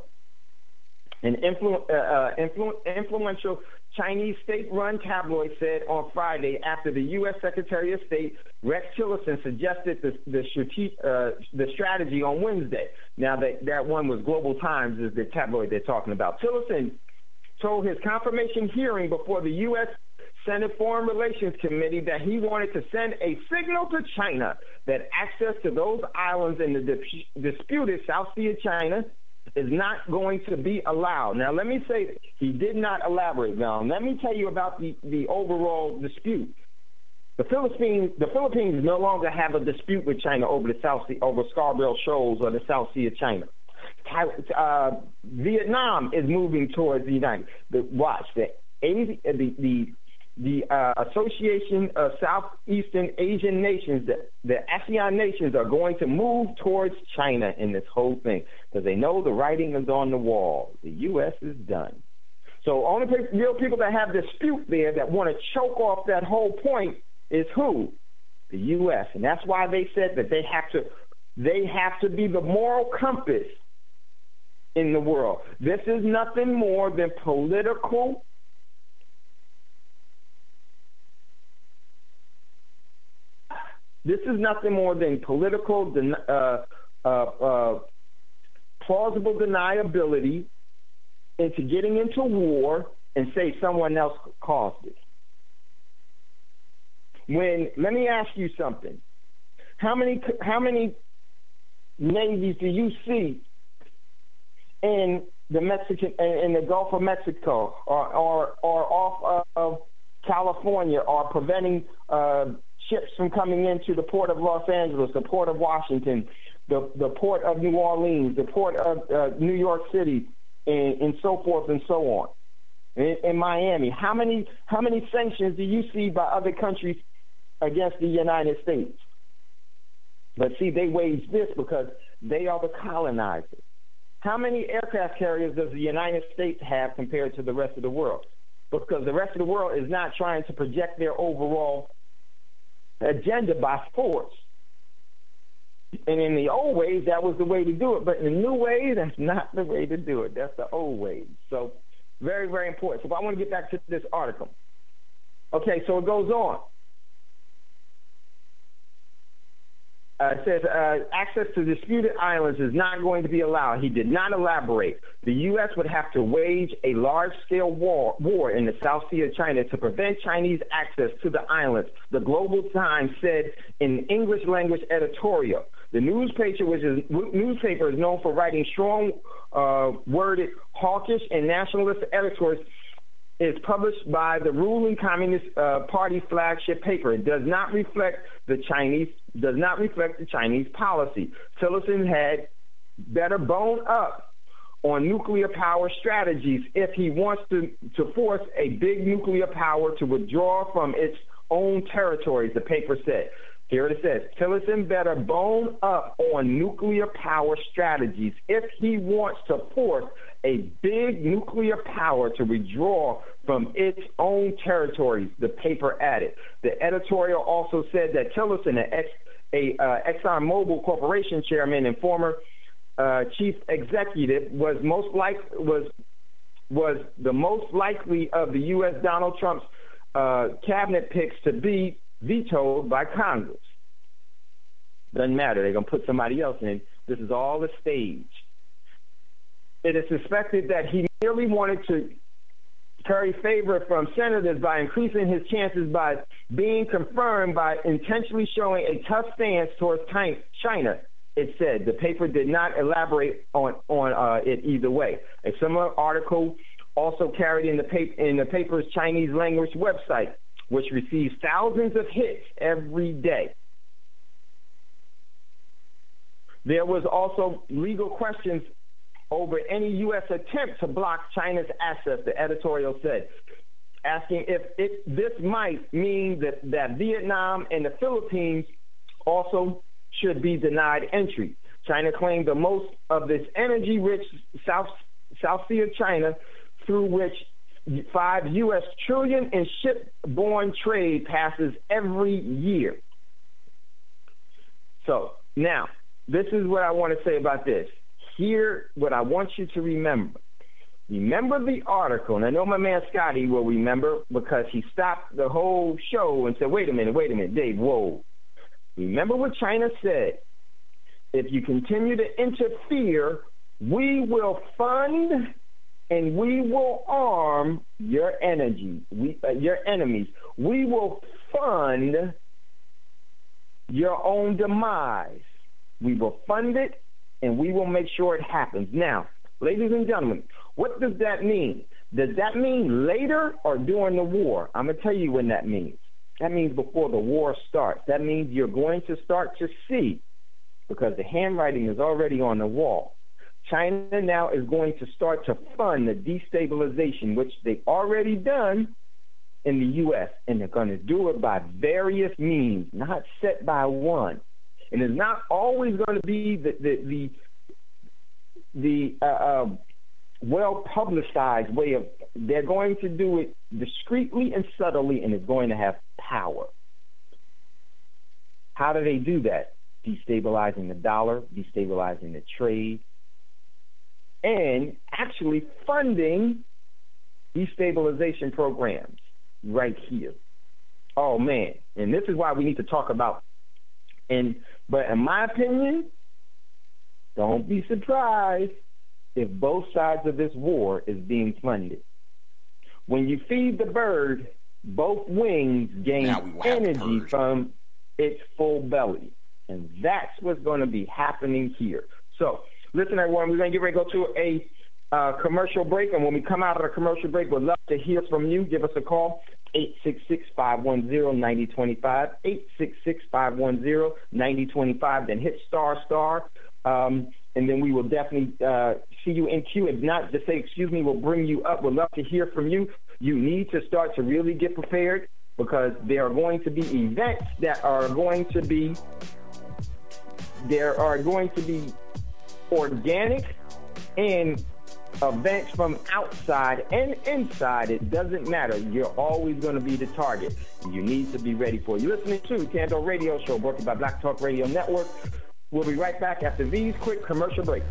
An influ- uh, uh, influ- influential Chinese state-run tabloid said on Friday after the U S Secretary of State Rex Tillerson suggested the the, strate- uh, the strategy on Wednesday. Now, that, that one was Global Times, is the tabloid they're talking about. Tillerson told his confirmation hearing before the U S Senate Foreign Relations Committee that he wanted to send a signal to China that access to those islands in the dis- disputed South Sea of China is not going to be allowed. Now, let me say, he did not elaborate. Now, let me tell you about the, the overall dispute. The Philippines, the Philippines no longer have a dispute with China over the South Sea, over Scarborough Shoals or the South Sea of China. Uh, Vietnam is moving towards the United. The, watch the the the the uh, Association of Southeastern Asian Nations, the, the ASEAN nations, are going to move towards China in this whole thing because they know the writing is on the wall. The U S is done. So only pe- real people that have dispute there that want to choke off that whole point is who? The U S. And that's why they said that they have to they have to be the moral compass in the world. This is nothing more than political This is nothing more than political den- uh, uh, uh, plausible deniability into getting into war and say someone else caused it. When let me ask you something: how many how many navies do you see in the Mexican in the Gulf of Mexico or or, or off of California, or preventing uh, ships from coming into the port of Los Angeles, the port of Washington, the the port of New Orleans, the port of uh, New York City, and, and so forth and so on? In, in Miami, how many how many sanctions do you see by other countries against the United States? But see, they wage this because they are the colonizers. How many aircraft carriers does the United States have compared to the rest of the world? Because the rest of the world is not trying to project their overall agenda by force. And in the old ways, that was the way to do it. But in the new way, that's not the way to do it. That's the old way. So very, very important. So if I want to get back to this article. Okay, so it goes on. Uh, it says uh, access to disputed islands is not going to be allowed. He did not elaborate. The U S would have to wage a large-scale war, war in the South Sea of China to prevent Chinese access to the islands, the Global Times said in English-language editorial. The newspaper, which is, newspaper is known for writing strong-worded, uh, hawkish, and nationalist editors, is published by the ruling Communist uh, Party flagship paper. It does not reflect the Chinese does not reflect the Chinese policy. Tillerson had better bone up on nuclear power strategies if he wants to, to force a big nuclear power to withdraw from its own territories, the paper said. Here it says, Tillerson better bone up on nuclear power strategies if he wants to force a big nuclear power to withdraw from its own territories, the paper added. The editorial also said that Tillerson, a, ex, a uh, ExxonMobil Corporation chairman and former uh, chief executive, was most like was was the most likely of the U S Donald Trump's uh, cabinet picks to be vetoed by Congress. Doesn't matter. They're going to put somebody else in. This is all a stage. It is suspected that he merely wanted to curry favor from senators by increasing his chances by being confirmed by intentionally showing a tough stance towards China, it said. The paper did not elaborate on, on uh, it either way. A similar article also carried in the, paper, in the paper's Chinese language website, which receives thousands of hits every day. There was also legal questions over any U S attempt to block China's access, the editorial said, asking if it, this might mean that, that Vietnam and the Philippines also should be denied entry. China claimed the most of this energy-rich South, South Sea of China, through which five U S trillion in ship-borne trade passes every year. So now, this is what I want to say about this. Here, what I want you to remember. Remember the article, and I know my man Scotty will remember because he stopped the whole show and said, wait a minute, wait a minute, Dave, whoa. Remember what China said. If you continue to interfere, we will fund and we will arm your energy, we, uh, your enemies. We will fund your own demise. We will fund it, and we will make sure it happens. Now, ladies and gentlemen, what does that mean? Does that mean later or during the war? I'm going to tell you when that means. That means before the war starts. That means you're going to start to see, because the handwriting is already on the wall. China now is going to start to fund the destabilization, which they've already done in the U S, and they're going to do it by various means, not set by one. And it's not always going to be the the the, the uh, uh, well-publicized way of, they're going to do it discreetly and subtly, and it's going to have power. How do they do that? Destabilizing the dollar, destabilizing the trade, and actually funding destabilization programs right here. Oh, man. And this is why we need to talk about, and but in my opinion, don't be surprised if both sides of this war is being funded. When you feed the bird, both wings gain energy from its full belly. And that's what's going to be happening here. So, listen, everyone, we're going to get ready to go to a uh, commercial break. And when we come out of the commercial break, we'd love to hear from you. Give us a call, eight six six, five one zero, nine zero two five, eight six six, five one zero, nine zero two five. Then hit star star. Um, and then we will definitely uh, see you in queue. If not, just say, excuse me, we'll bring you up. We'd love to hear from you. You need to start to really get prepared, because there are going to be events that are going to be, there are going to be organic and events from outside and inside. It doesn't matter. You're always going to be the target. You need to be ready for it. You're listening to Tando Radio Show, brought to you by Black Talk Radio Network. We'll be right back after these quick commercial breaks.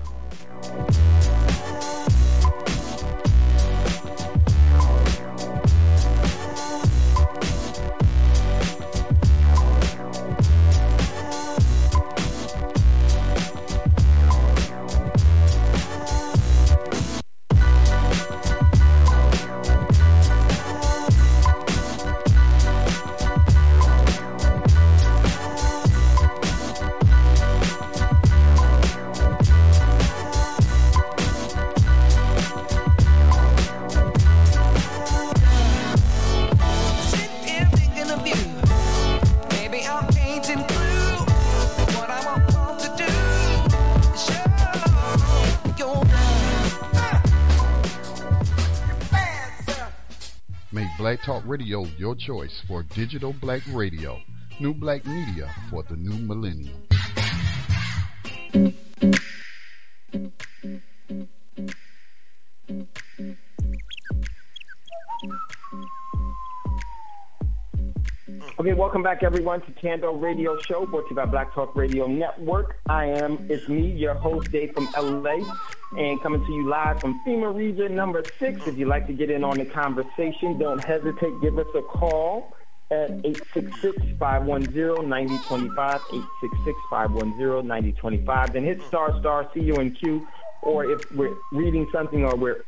Black Talk Radio, your choice for digital black radio. New black media for the new millennium. Okay, welcome back, everyone, to Tando Radio Show, brought to you by Black Talk Radio Network. I am, it's me, your host, Dave from L A, and coming to you live from FEMA Region Number six. If you'd like to get in on the conversation, don't hesitate. Give us a call at eight six six, five one zero, nine zero two five, eight six six, five one zero, nine zero two five. Then hit star star, see you in queue, or if we're reading something or we're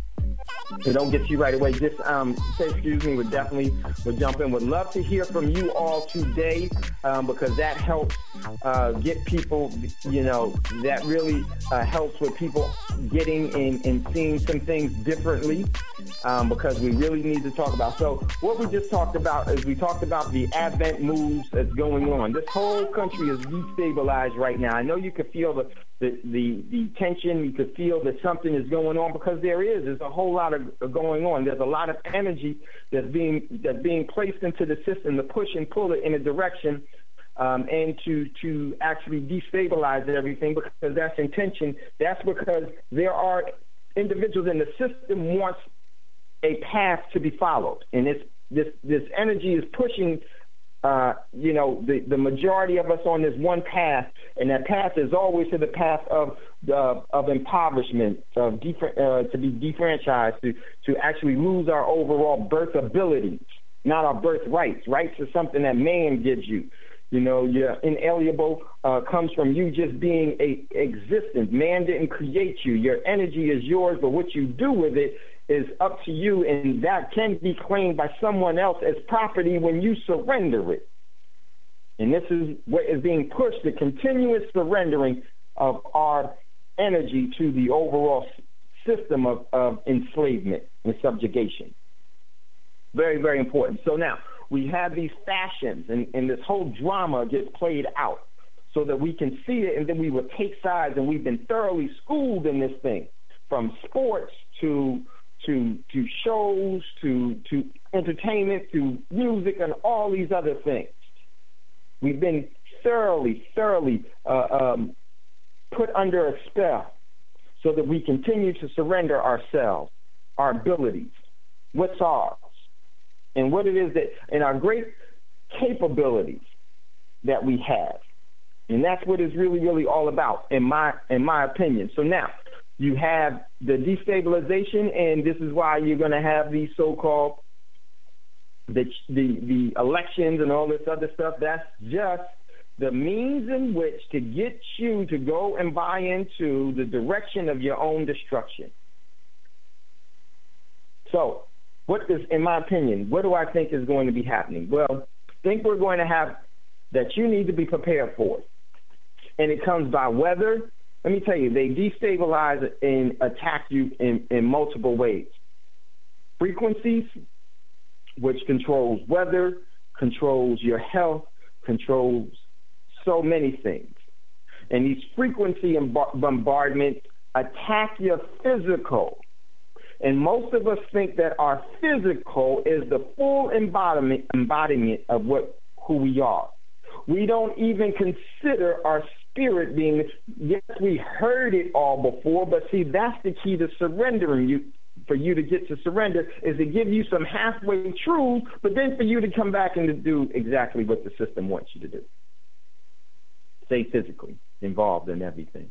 So don't get you right away. Just um, say excuse me. We'll definitely we'll jump in. Would love to hear from you all today um, because that helps uh, get people, you know, that really uh, helps with people getting in and seeing some things differently um, because we really need to talk about. So what we just talked about is we talked about the advent moves that's going on. This whole country is destabilized right now. I know you can feel the The, the the tension, you could feel that something is going on because there is. There's a whole lot of going on. There's a lot of energy that's being that's being placed into the system to push and pull it in a direction um, and to to actually destabilize everything because that's intention. That's because there are individuals in the system wants a path to be followed, and this this this energy is pushing. Uh, you know, the, the majority of us on this one path, and that path is always to the path of uh, of impoverishment, of differ, uh, to be defranchised, to, to actually lose our overall birth ability, not our birth rights. Rights is something that man gives you. You know, your inalienable uh, comes from you just being a existent. Man didn't create you. Your energy is yours, but what you do with it is up to you, and that can be claimed by someone else as property when you surrender it. And this is what is being pushed, the continuous surrendering of our energy to the overall system of, of enslavement and subjugation. Very, very important. So now we have these fashions, and, and this whole drama gets played out so that we can see it, and then we will take sides, and we've been thoroughly schooled in this thing, from sports to to to shows, to to entertainment, to music, and all these other things. We've been thoroughly, thoroughly uh, um, put under a spell so that we continue to surrender ourselves, our abilities, what's ours, and what it is that, and our great capabilities that we have. And that's what it's really, really all about, in my in my opinion. So now you have the destabilization, and this is why you're going to have these so-called the, the the elections and all this other stuff. That's just the means in which to get you to go and buy into the direction of your own destruction. So what is, in my opinion, what do I think is going to be happening? Well, I think we're going to have that you need to be prepared for it. And it comes by weather. Let me tell you, they destabilize and attack you in, in multiple ways. Frequencies, which controls weather, controls your health, controls so many things. And these frequency bombardments attack your physical. And most of us think that our physical is the full embodiment, embodiment of what who we are. We don't even consider our spirit being, yes, we heard it all before, but see, that's the key to surrendering you. For you to get to surrender is to give you some halfway truth, but then for you to come back and to do exactly what the system wants you to do. Stay physically involved in everything.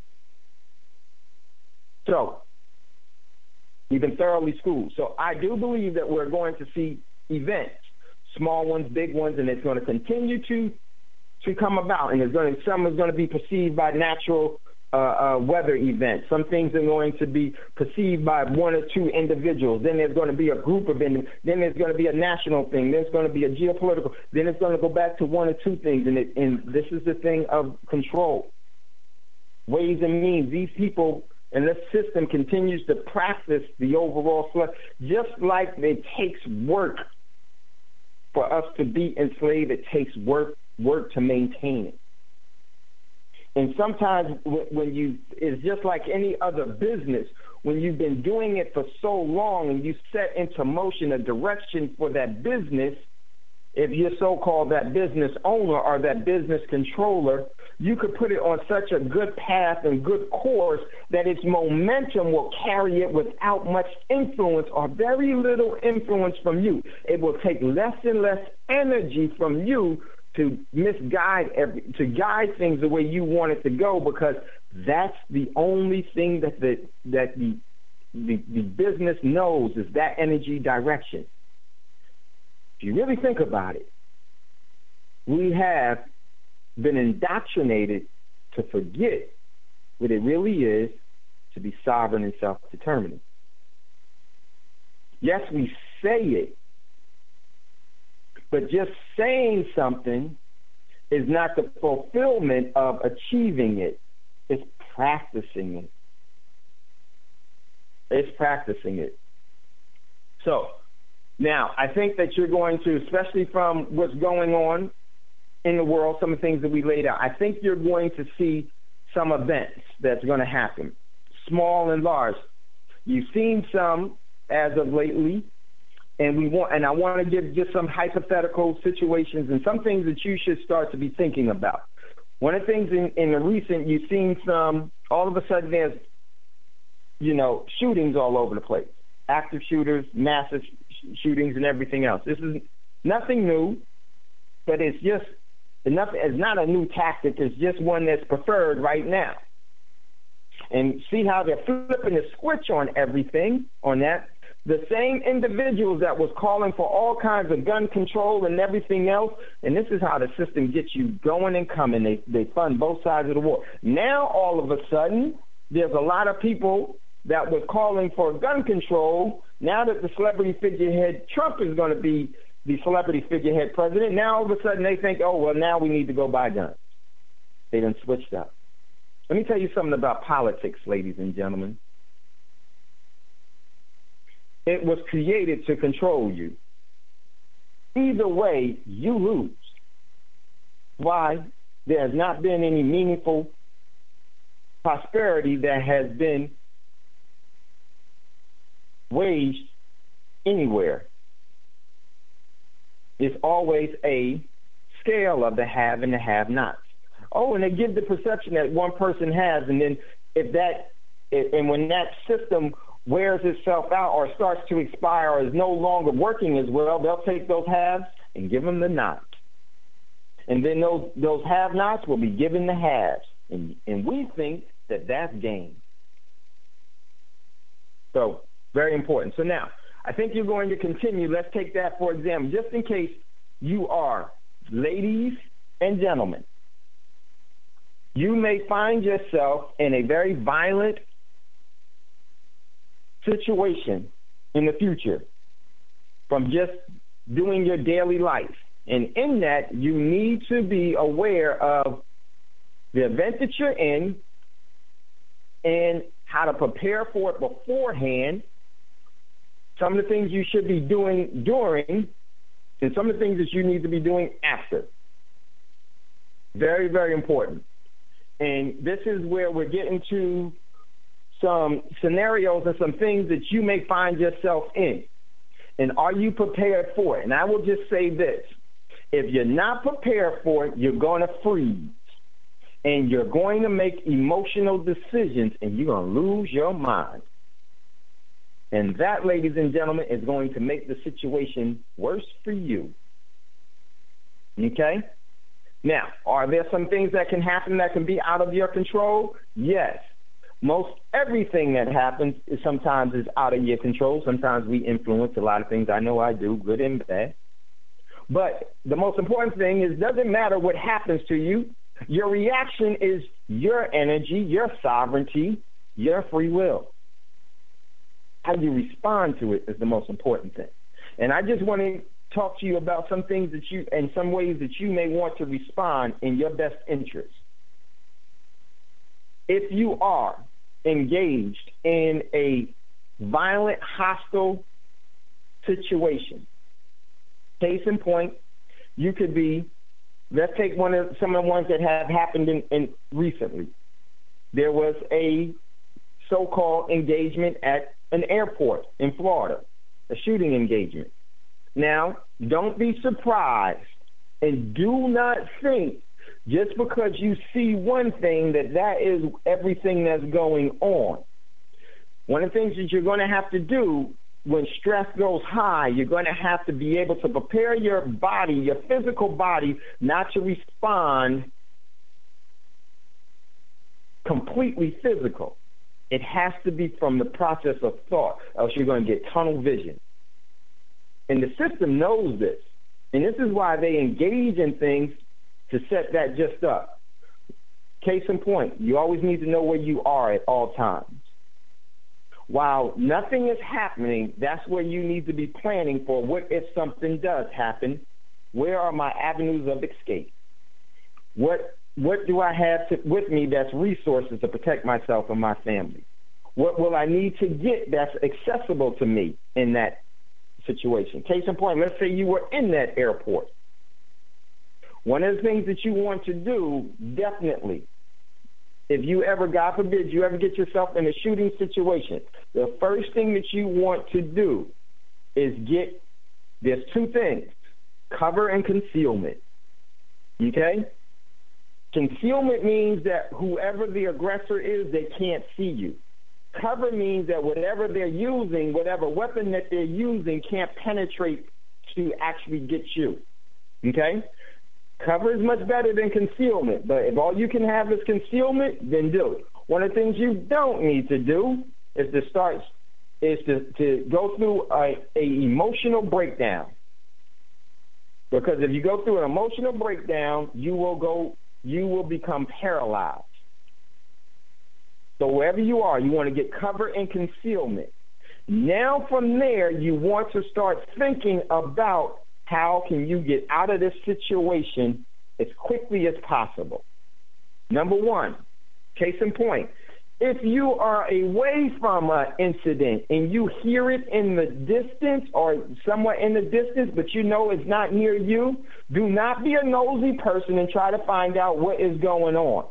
So, we've been thoroughly schooled. So I do believe that we're going to see events, small ones, big ones, and it's going to continue to to come about. And it's going to, some is going to be perceived by natural uh, uh, weather events. Some things are going to be perceived by one or two individuals. Then there's going to be a group of individuals. Then there's going to be a national thing. Then it's going to be a geopolitical. Then it's going to go back to one or two things. And, it, and this is the thing of control. Ways and means. These people and this system continues to practice the overall flood, just like it takes work for us to be enslaved. It takes work work to maintain it. And sometimes when you, it's just like any other business, when you've been doing it for so long and you set into motion a direction for that business, if you're so-called that business owner or that business controller, you could put it on such a good path and good course that its momentum will carry it without much influence or very little influence from you. It will take less and less energy from you to misguide, every, to guide things the way you want it to go, because that's the only thing that the that the the, the business knows is that energy direction. If you really think about it, we have been indoctrinated to forget what it really is to be sovereign and self-determining. Yes, we say it, but just saying something is not the fulfillment of achieving it. It's practicing it. It's practicing it. So, now, I think that you're going to, especially from what's going on in the world, some of the things that we laid out, I think you're going to see some events that's going to happen, small and large. You've seen some as of lately. And we want, and I want to give just some hypothetical situations and some things that you should start to be thinking about. One of the things in, in the recent, you've seen some, all of a sudden there's, you know, shootings all over the place. Active shooters, massive sh- shootings and everything else. This is nothing new, but it's just enough. It's not a new tactic. It's just one that's preferred right now. And see how they're flipping the switch on everything on that. The same individuals that was calling for all kinds of gun control and everything else, and this is how the system gets you going and coming. They they fund both sides of the war. Now, all of a sudden, there's a lot of people that was calling for gun control. Now that the celebrity figurehead Trump is going to be the celebrity figurehead president, now all of a sudden they think, oh, well, now we need to go buy guns. They done switched up. Let me tell you something about politics, ladies and gentlemen. It was created to control you. Either way, you lose. Why? There has not been any meaningful prosperity that has been waged anywhere. It's always a scale of the have and the have-nots. Oh, and they give the perception that one person has, and then if that and when that system wears itself out or starts to expire or is no longer working as well, they'll take those haves and give them the nots. And then those those have-nots will be given the haves. And, and we think that that's game. So, very important. So now, I think you're going to continue. Let's take that for example, just in case you are, ladies and gentlemen, you may find yourself in a very violent situation in the future from just doing your daily life. And in that, you need to be aware of the event that you're in and how to prepare for it beforehand, some of the things you should be doing during, and some of the things that you need to be doing after. Very, very important. And this is where we're getting to some scenarios and some things that you may find yourself in. And are you prepared for it? And I will just say this. If you're not prepared for it, you're going to freeze. And you're going to make emotional decisions, and you're going to lose your mind. And that, ladies and gentlemen, is going to make the situation worse for you. Okay? Now, are there some things that can happen that can be out of your control? Yes. Most everything that happens is sometimes is out of your control. Sometimes we influence a lot of things. I know I do, good and bad. But the most important thing is it doesn't matter what happens to you. Your reaction is your energy, your sovereignty, your free will. How you respond to it is the most important thing. And I just want to talk to you about some things that you, and some ways that you may want to respond in your best interest. If you are engaged in a violent, hostile situation, case in point, you could be, let's take one of some of the ones that have happened in, in recently. There was a so-called engagement at an airport in Florida, a shooting engagement. Now, don't be surprised and do not think just because you see one thing that that is everything that's going on. One of the things that you're going to have to do when stress goes high, you're going to have to be able to prepare your body, your physical body, not to respond completely physical. It has to be from the process of thought, else you're going to get tunnel vision. And the system knows this. And this is why they engage in things to set that just up. Case in point, you always need to know where you are at all times. While nothing is happening, that's where you need to be planning for what if something does happen. Where are my avenues of escape? What what do I have to, with me that's resources to protect myself and my family? What will I need to get that's accessible to me in that situation? Case in point, let's say you were in that airport. One of the things that you want to do, definitely, if you ever, God forbid, you ever get yourself in a shooting situation, the first thing that you want to do is get, there's two things, cover and concealment, okay? Concealment means that whoever the aggressor is, they can't see you. Cover means that whatever they're using, whatever weapon that they're using can't penetrate to actually get you, okay? Cover is much better than concealment, but if all you can have is concealment, then do it. One of the things you don't need to do is to start, is to, to go through a, a emotional breakdown. Because if you go through an emotional breakdown, you will go, you will become paralyzed. So wherever you are, you want to get cover and concealment. Now from there, you want to start thinking about how can you get out of this situation as quickly as possible. Number one, case in point, if you are away from an incident and you hear it in the distance or somewhere in the distance, but you know it's not near you, do not be a nosy person and try to find out what is going on.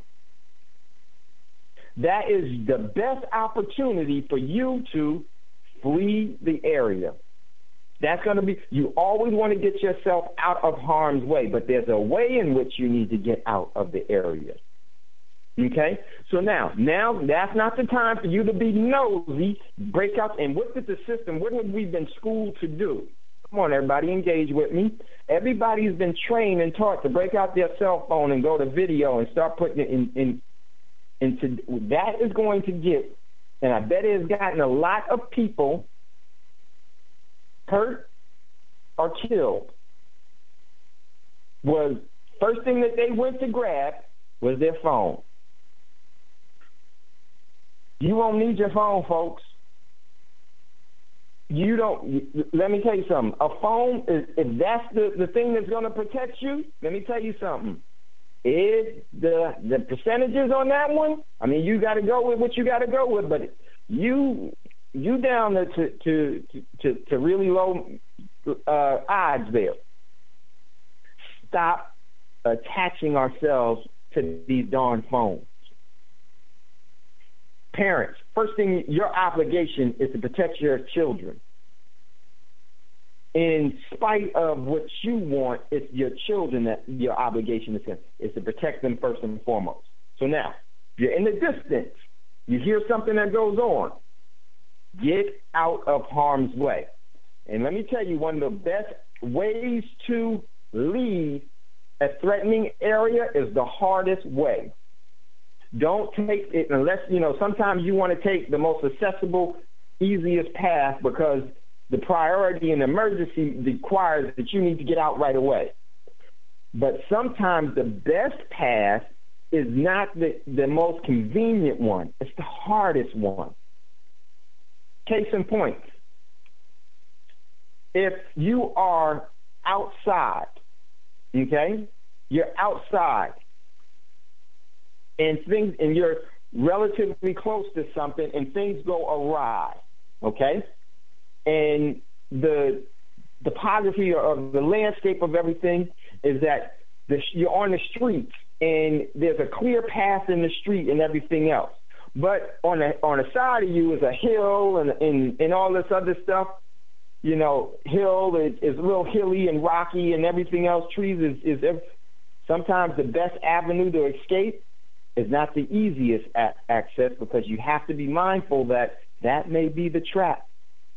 That is the best opportunity for you to flee the area. That's going to be, you always want to get yourself out of harm's way, but there's a way in which you need to get out of the area. Okay? So now, now that's not the time for you to be nosy, break out, and what is the system, what have we been schooled to do? Come on, everybody, engage with me. Everybody's been trained and taught to break out their cell phone and go to video and start putting it in, in into that is going to get, and I bet it has gotten a lot of people hurt or killed. Was first thing that they went to grab was their phone. You won't need your phone, folks. You don't. Let me tell you something. A phone is, if that's the, the thing that's going to protect you, let me tell you something. Is the the percentages on that one? I mean, you got to go with what you got to go with, but you you down to to to to, to really low uh, odds there. Stop attaching ourselves to these darn phones. Parents, first thing, your obligation is to protect your children. In spite of what you want, it's your children that your obligation is to, is to protect them first and foremost. So now, if you're in the distance, you hear something that goes on, get out of harm's way. And let me tell you, one of the best ways to leave a threatening area is the hardest way. Don't take it unless, you know, sometimes you want to take the most accessible, easiest path because the priority in emergency requires that you need to get out right away. But sometimes the best path is not the, the most convenient one. It's the hardest one. Case in point, if you are outside, okay, you're outside, and things, and you're relatively close to something, and things go awry, okay? And the topography of the landscape of everything is that the, you're on the street, and there's a clear path in the street and everything else. But on the on the side of you is a hill and and, and all this other stuff. You know, hill is, is real hilly and rocky and everything else. Trees is, is sometimes the best avenue to escape is not the easiest a- access because you have to be mindful that that may be the trap.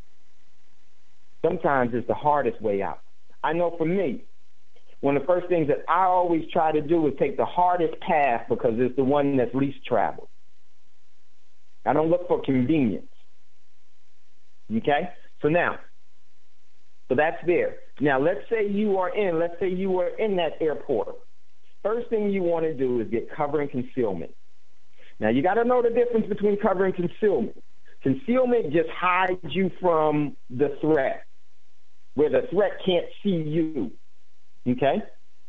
Sometimes it's the hardest way out. I know for me, one of the first things that I always try to do is take the hardest path because it's the one that's least traveled. I don't look for convenience. Okay? So now, so that's there. Now, let's say you are in, let's say you are in that airport. First thing you want to do is get cover and concealment. Now, you got to know the difference between cover and concealment. Concealment just hides you from the threat, where the threat can't see you. Okay?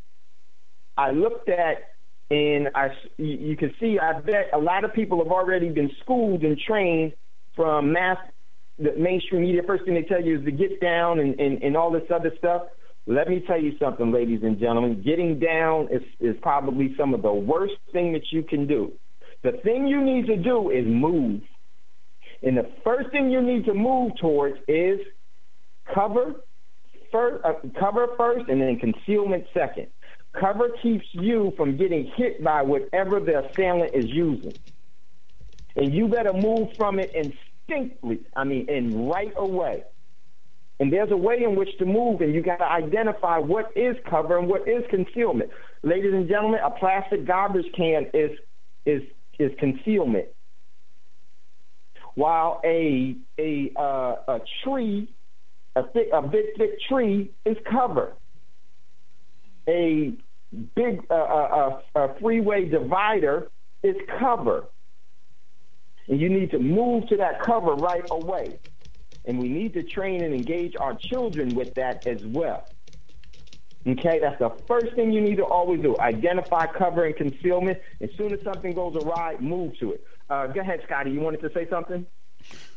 I looked at, and I, you can see, I bet a lot of people have already been schooled and trained from mass, the mainstream media. First thing they tell you is to get down and, and, and all this other stuff. Let me tell you something, ladies and gentlemen. Getting down is, is probably some of the worst thing that you can do. The thing you need to do is move. And the first thing you need to move towards is cover first, uh, cover first and then concealment second. Cover keeps you from getting hit by whatever the assailant is using. And you better move from it instinctively, I mean, and right away. And there's a way in which to move, and you got to identify what is cover and what is concealment. Ladies and gentlemen, a plastic garbage can is is is concealment, while a a uh, a tree, a thick, a big thick tree, is cover. A big uh, a, a freeway divider is cover, and you need to move to that cover right away. And we need to train and engage our children with that as well. Okay, that's the first thing you need to always do. Identify cover and concealment. As soon as something goes awry, move to it. Uh, go ahead, Scotty. You wanted to say something?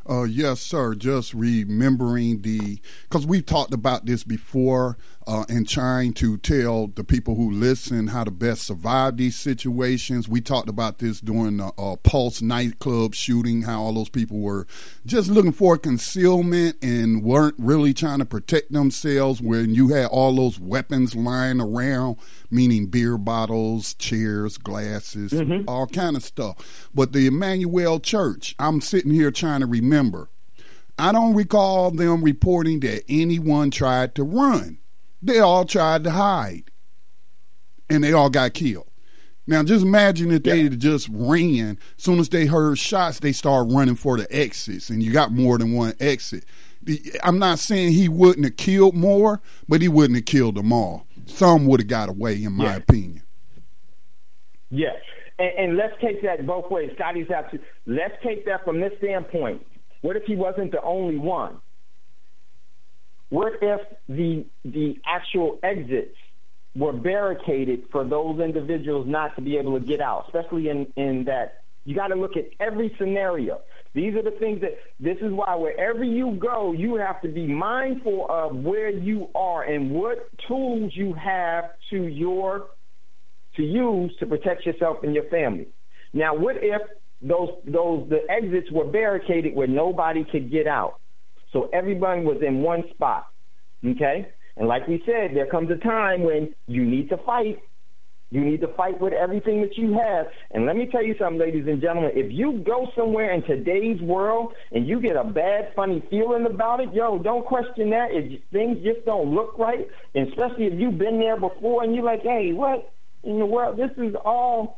Uh, yes, sir. Just remembering the, because we've talked about this before, uh, and trying to tell the people who listen how to best survive these situations. We talked about this during the uh, Pulse nightclub shooting, how all those people were just looking for concealment and weren't really trying to protect themselves when you had all those weapons lying around, meaning beer bottles, chairs, glasses, mm-hmm. all kind of stuff. But the Emmanuel Church, I'm sitting here trying to remember. I don't recall them reporting that anyone tried to run. They all tried to hide, and they all got killed. Now, just imagine if they yeah. just ran. As soon as they heard shots, they started running for the exits, and you got more than one exit. I'm not saying he wouldn't have killed more, but he wouldn't have killed them all. Some would have got away, in my yeah. opinion. Yes. And, and let's take that both ways. Scotty's out to, let's take that from this standpoint. What if he wasn't the only one? What if the the actual exits were barricaded for those individuals not to be able to get out, especially in, in that you got to look at every scenario. These are the things that, this is why wherever you go, you have to be mindful of where you are and what tools you have to your to use to protect yourself and your family. Now, what if those those the exits were barricaded where nobody could get out? So everybody was in one spot, okay? And like we said, there comes a time when you need to fight. You need to fight with everything that you have. And let me tell you something, ladies and gentlemen. If you go somewhere in today's world and you get a bad, funny feeling about it, yo, don't question that. If things just don't look right, and especially if you've been there before and you're like, hey, what in the world? This is all,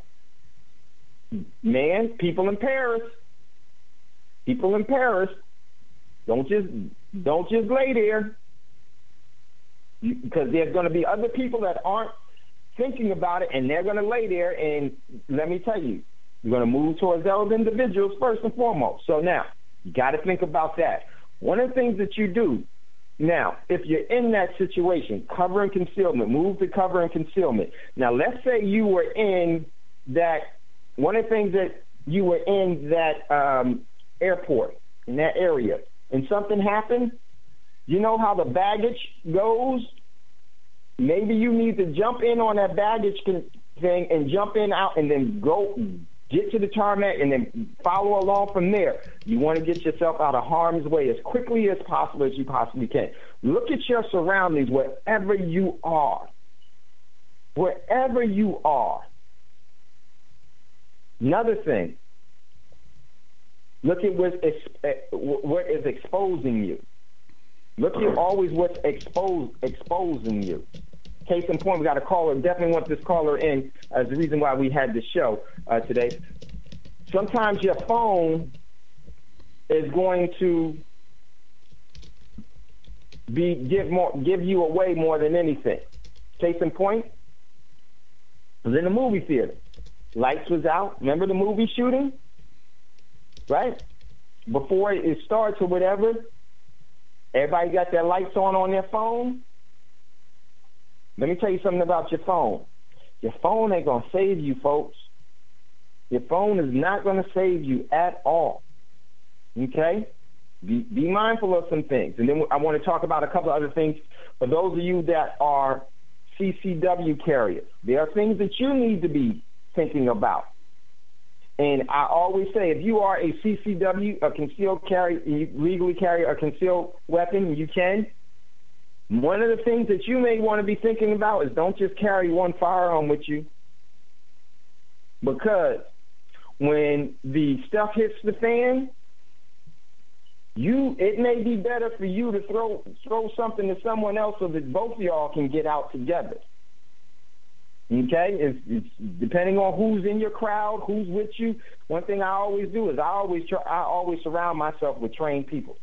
man, people in Paris. People in Paris. Don't just don't just lay there, because there's going to be other people that aren't thinking about it, and they're going to lay there. And let me tell you, you're going to move towards those individuals first and foremost. So now you got to think about that. One of the things that you do now, if you're in that situation, cover and concealment, move to cover and concealment. Now, let's say you were in that. One of the things that you were in that um, airport, in that area, and something happened, you know how the baggage goes? Maybe you need to jump in on that baggage thing and jump in, out, and then go get to the tarmac and then follow along from there. You want to get yourself out of harm's way as quickly as possible as you possibly can. Look at your surroundings wherever you are. Wherever you are. Another thing, look at what is, what is exposing you. Look at always what's expose, exposing you. Case in point, we got a caller. Definitely want this caller in as the reason why we had this show uh, today. Sometimes your phone is going to be give more give you away more than anything. Case in point, I was in the movie theater. Lights was out. Remember the movie shooting? Right? Before it starts or whatever, everybody got their lights on on their phone. Let me tell you something about your phone. Your phone ain't going to save you, folks. Your phone is not going to save you at all. Okay? Be, be mindful of some things. And then I want to talk about a couple of other things. For those of you that are C C W carriers, there are things that you need to be thinking about. And I always say, if you are a C C W, a concealed carry, you legally carry a concealed weapon, you can. One of the things that you may want to be thinking about is don't just carry one firearm with you, because when the stuff hits the fan, you it may be better for you to throw throw something to someone else so that both of y'all can get out together. Okay, it's, it's depending on who's in your crowd, who's with you. One thing I always do is I always try, I always surround myself with trained people.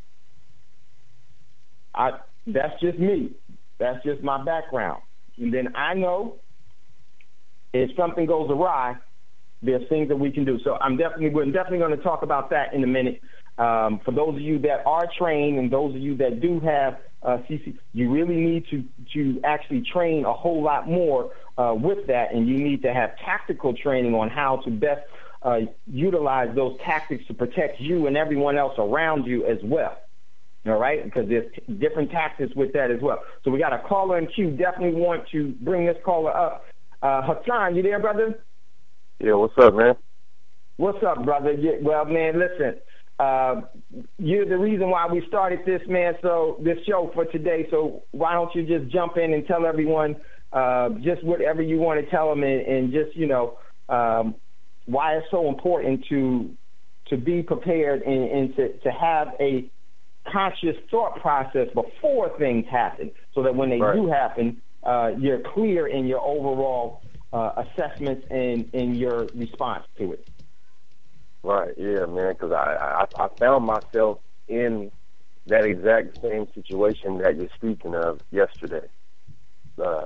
I that's just me. That's just my background. And then I know if something goes awry, there's things that we can do. So I'm definitely we're definitely going to talk about that in a minute. Um, for those of you that are trained and those of you that do have uh, C C, you really need to to actually train a whole lot more uh, with that, and you need to have tactical training on how to best uh, utilize those tactics to protect you and everyone else around you as well. All right, because there's t- different tactics with that as well. So we got a caller in queue. Definitely want to bring this caller up. Uh, Hassan, you there, brother? Yeah, what's up, man? What's up, brother? Yeah, well, man, listen, uh, you're the reason why we started this, man, so this show for today. So why don't you just jump in and tell everyone uh, just whatever you want to tell them and, and just, you know, um, why it's so important to to be prepared and, and to, to have a conscious thought process before things happen, so that when they right. do happen, uh, you're clear in your overall uh, assessments and in your response to it. Right, yeah, man, because I, I I found myself in that exact same situation that you're speaking of yesterday. Uh,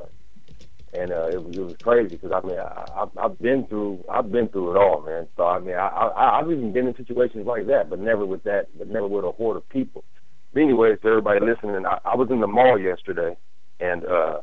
and uh, it was it was crazy because I mean I, I, I've been through I've been through it all, man. So I mean I, I I've even been in situations like that, but never with that, but never with a horde of people. But anyways, to everybody listening, I, I was in the mall yesterday, and uh,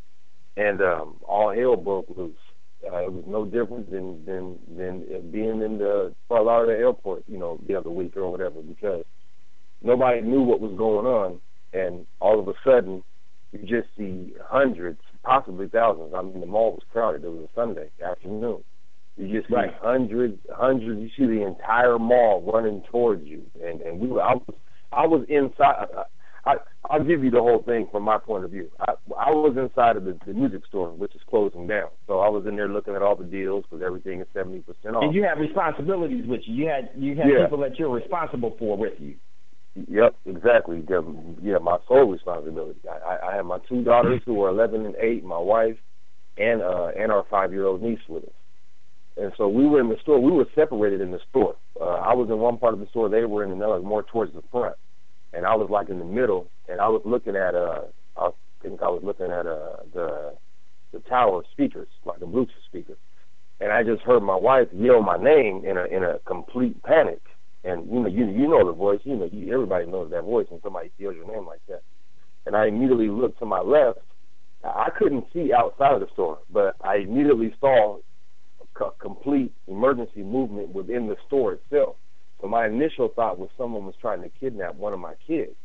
and um, all hell broke loose. Uh, it was no different than than than being in the Fort Lauderdale airport, you know, the other week or whatever, because nobody knew what was going on, and all of a sudden you just see hundreds, possibly thousands. I mean, the mall was crowded. It was a Sunday afternoon. You just see right. hundreds, hundreds. You see the entire mall running towards you, and and we were. I was, I was inside. I, I, I'll give you the whole thing from my point of view. I, I was inside of the, the music store, which is closing down. So I was in there looking at all the deals because everything is seventy percent off. And you have responsibilities with you. You had you had yeah. people that you're responsible for with you. Yep, exactly. Yeah, my sole responsibility. I, I have my two daughters who are eleven and eight, my wife, and uh, and our five-year-old niece with us. And so we were in the store. We were separated in the store. Uh, I was in one part of the store. They were in another, more towards the front. And I was like in the middle. And I was looking at, uh, I think I was looking at uh, the the tower speakers, like the Bluetooth speaker. And I just heard my wife yell my name in a in a complete panic. And you know, you you know the voice. You know, you, everybody knows that voice when somebody yells your name like that. And I immediately looked to my left. I couldn't see outside of the store, but I immediately saw a complete emergency movement within the store itself. So my initial thought was someone was trying to kidnap one of my kids.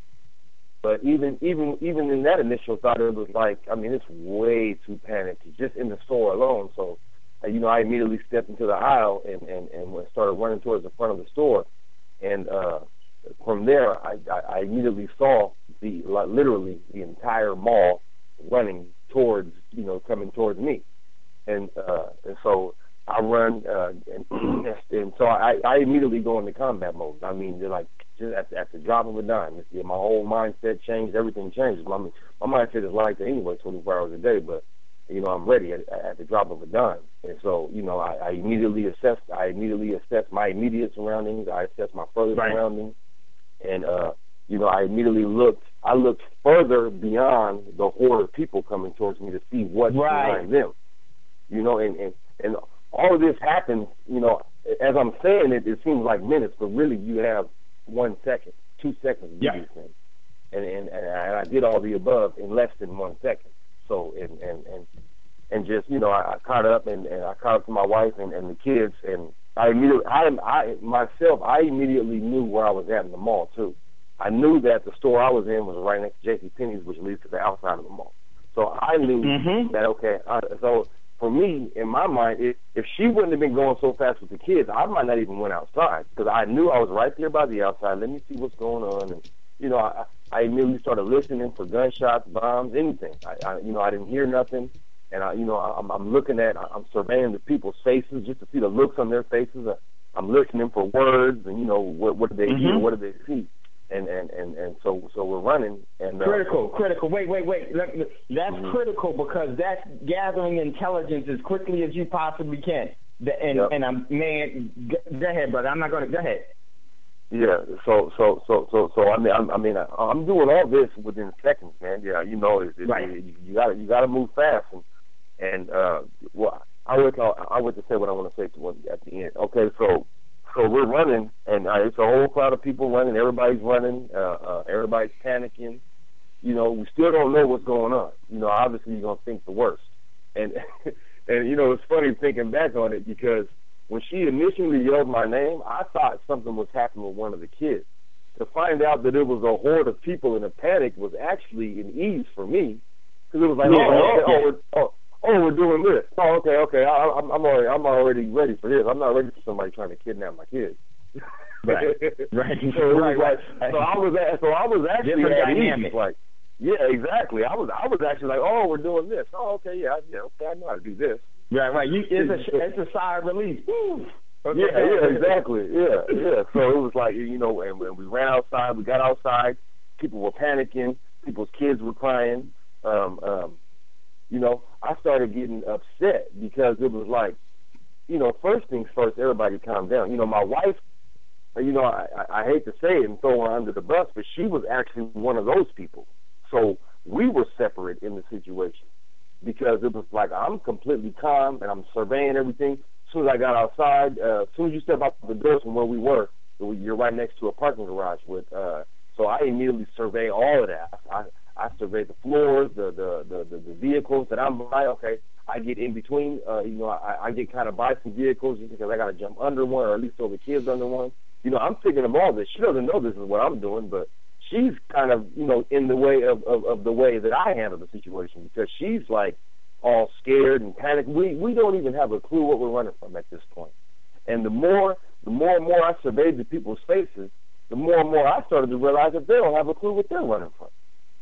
But even even even in that initial thought, it was like, I mean, it's way too panicked just in the store alone. So, you know, I immediately stepped into the aisle and and and started running towards the front of the store. And uh, from there, I, I, I immediately saw the like, literally the entire mall running towards, you know, coming towards me. And uh, and so I run, uh, and, and so I, I immediately go into combat mode. I mean, they're like just at, at the drop of a dime. Yeah, my whole mindset changed. Everything changes. I mean, my mindset is like that anyway, twenty-four hours a day. But you know, I'm ready at, at the drop of a dime. And so, you know, I, I immediately assess. I immediately assess my immediate surroundings. I assess my further right. surroundings, and uh, you know, I immediately looked. I looked further beyond the horde of people coming towards me to see what's right. behind them. You know, and, and and all of this happens. You know, as I'm saying it, it seems like minutes, but really, you have one second, two seconds to do these things. And and and I did all the above in less than one second. So and and and, and just you know I, I caught up and, and I caught up to my wife and, and the kids and I immediately I I myself I immediately knew where I was at in the mall too. I knew that the store I was in was right next to JCPenney's, which leads to the outside of the mall. So I knew mm-hmm. that okay. I, so for me, in my mind, if if she wouldn't have been going so fast with the kids, I might not even went outside because I knew I was right there by the outside. Let me see what's going on and. You know, I, I immediately started listening for gunshots, bombs, anything. I, I, you know, I didn't hear nothing, and I, you know, I'm, I'm looking at, I'm surveying the people's faces just to see the looks on their faces. I'm listening for words, and you know, what, what do they mm-hmm. hear, what do they see, and and, and, and so so we're running. And uh, critical, critical. Wait, wait, wait. That's mm-hmm. critical because that's gathering intelligence as quickly as you possibly can. And yep. and I'm man, go ahead, brother. I'm not going to go ahead. Yeah, so so so so so I mean I, I mean I, I'm doing all this within seconds, man. Yeah, you know, it's, it's, right. it, you got you got to move fast, and and uh, well, I would I would to say what I want to say to one at the end. Okay, so so we're running, and uh, it's a whole crowd of people running. Everybody's running. Uh, uh, everybody's panicking. You know, we still don't know what's going on. You know, obviously you're gonna think the worst, and and you know it's funny thinking back on it because when she initially yelled my name, I thought something was happening with one of the kids. To find out that it was a horde of people in a panic was actually an ease for me, because it was like, yeah, oh, okay, oh, we're, oh, oh, we're doing this. Oh, okay, okay, I, I'm, I'm already, I'm already ready for this. I'm not ready for somebody trying to kidnap my kids. Right, right, so, right, like, right. So I was, at, so I was actually Different at dynamic. ease, like, yeah, exactly. I was, I was actually like, oh, we're doing this. Oh, okay, yeah, yeah, okay, I know how to do this. Right, right. You, it's a, it's a sigh of relief. Woo. Yeah, yeah, exactly. Yeah, yeah. So it was like, you know, and when we ran outside, we got outside, people were panicking, people's kids were crying. Um, um, you know, I started getting upset because it was like, you know, first things first, everybody calm down. You know, my wife, you know, I, I hate to say it and throw her under the bus, but she was actually one of those people. So we were separate in the situation because it was like I'm completely calm and I'm surveying everything. As soon as I got outside, uh, as soon as you step out the door from where we were, you're right next to a parking garage with. Uh, so I immediately survey all of that. I, I survey the floors, the the, the, the the vehicles that I'm by. Okay, I get in between. Uh, you know, I, I get kind of by some vehicles just because I got to jump under one, or at least throw the kids under one. You know, I'm thinking of all this. She doesn't know this is what I'm doing, but she's kind of, you know, in the way of, of, of the way that I handle the situation, because she's like all scared and panicked. We we don't even have a clue what we're running from at this point. And the more the more and more I surveyed the people's faces, the more and more I started to realize that they don't have a clue what they're running from.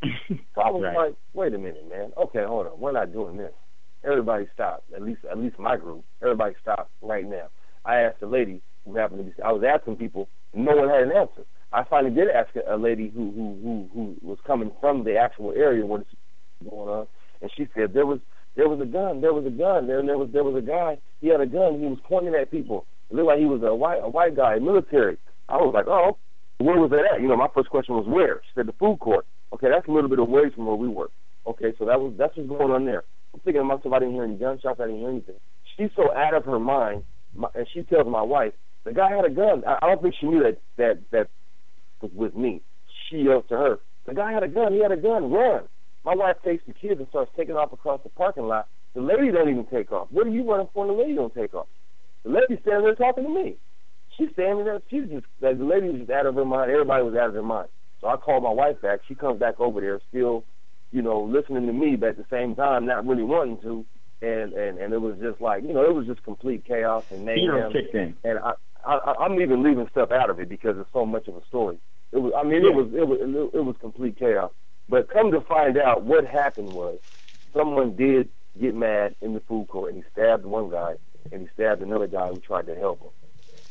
So I was right. like, wait a minute, man. Okay, hold on. We're not doing this. Everybody stop. At least at least my group. Everybody stop right now. I asked a lady who happened to be, I was asking people, and no one had an answer. I finally did ask a lady who who who, who was coming from the actual area where this was going on, and she said there was there was a gun, there was a gun, there and there was there was a guy. He had a gun. He was pointing at people. It looked like he was a white a white guy, military. I was like, oh, where was that at? You know, my first question was where. She said the food court. Okay, that's a little bit away from where we were. Okay, so that was that's what's going on there. I'm thinking to myself, I didn't hear any gunshots, I didn't hear anything. She's so out of her mind, my, and she tells my wife, the guy had a gun. I, I don't think she knew that that that was with me. She yelled to her, the guy had a gun. He had a gun. Run. My wife takes the kids and starts taking off across the parking lot. The lady don't even take off. What are you running for? And the lady don't take off. The lady's standing there talking to me. She's standing there. She's just the lady was just out of her mind. Everybody was out of their mind. So I called my wife back. She comes back over there, still, you know, listening to me, but at the same time not really wanting to. And, and, and it was just like, you know, it was just complete chaos and mayhem. kicked in. And I, I, I'm even leaving stuff out of it because it's so much of a story. It was, I mean, Yeah. it was, it was, it was complete chaos. But come to find out, what happened was someone did get mad in the food court, and he stabbed one guy, and he stabbed another guy who tried to help him.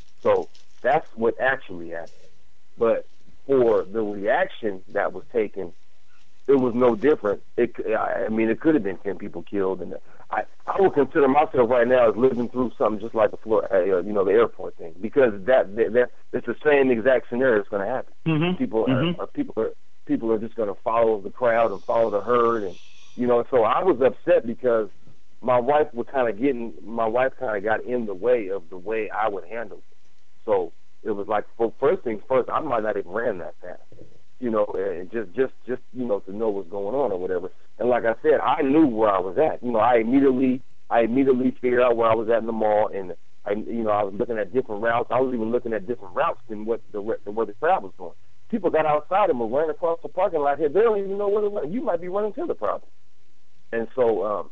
So that's what actually happened. But for the reaction that was taken, it was no different. It, I mean, it could have been ten people killed, and I, I would consider myself right now as living through something just like the floor, uh, you know, the airport thing, because that, that, that it's the same exact scenario that's going to happen. Mm-hmm. People, mm-hmm. Are, are people are people are just going to follow the crowd and follow the herd, and you know. So I was upset because my wife was kind of getting, my wife kind of got in the way of the way I would handle it. So it was like, well, first things first, I might not even ran that fast. You know, and just, just, just, you know, to know what's going on or whatever. And like I said, I knew where I was at. You know, I immediately, I immediately figured out where I was at in the mall, and I, you know, I was looking at different routes. I was even looking at different routes than what the than where the crowd was going. People got outside and were running across the parking lot here. They don't even know where to run. You might be running to the problem. And so, um,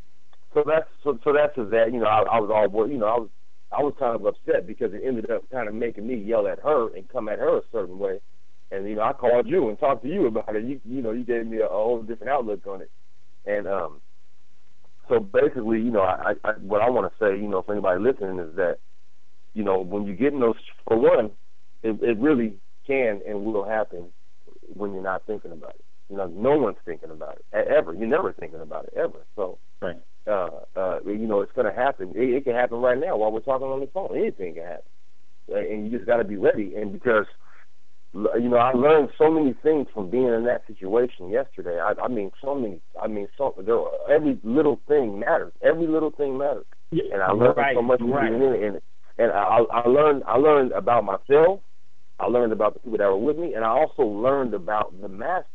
so that's so, so that's just that. You know, I, I was all, you know, I was, I was kind of upset because it ended up kind of making me yell at her and come at her a certain way. And, you know, I called you and talked to you about it. You, you know, you gave me a, a whole different outlook on it. And um, so basically, you know, I, I, what I want to say, you know, for anybody listening is that, you know, when you get in those, for one, it, it really can and will happen when you're not thinking about it. You know, no one's thinking about it, ever. You're never thinking about it, ever. So, right. uh, uh, you know, it's going to happen. It, it can happen right now while we're talking on the phone. Anything can happen. And you just got to be ready. And because, you know, I learned so many things from being in that situation yesterday. I, I mean, so many. I mean, so there. Every little thing matters. Every little thing matters. Yeah, and I learned right, so much from right. being in it. And, and I, I learned. I learned about myself. I learned about the people that were with me, and I also learned about the masters.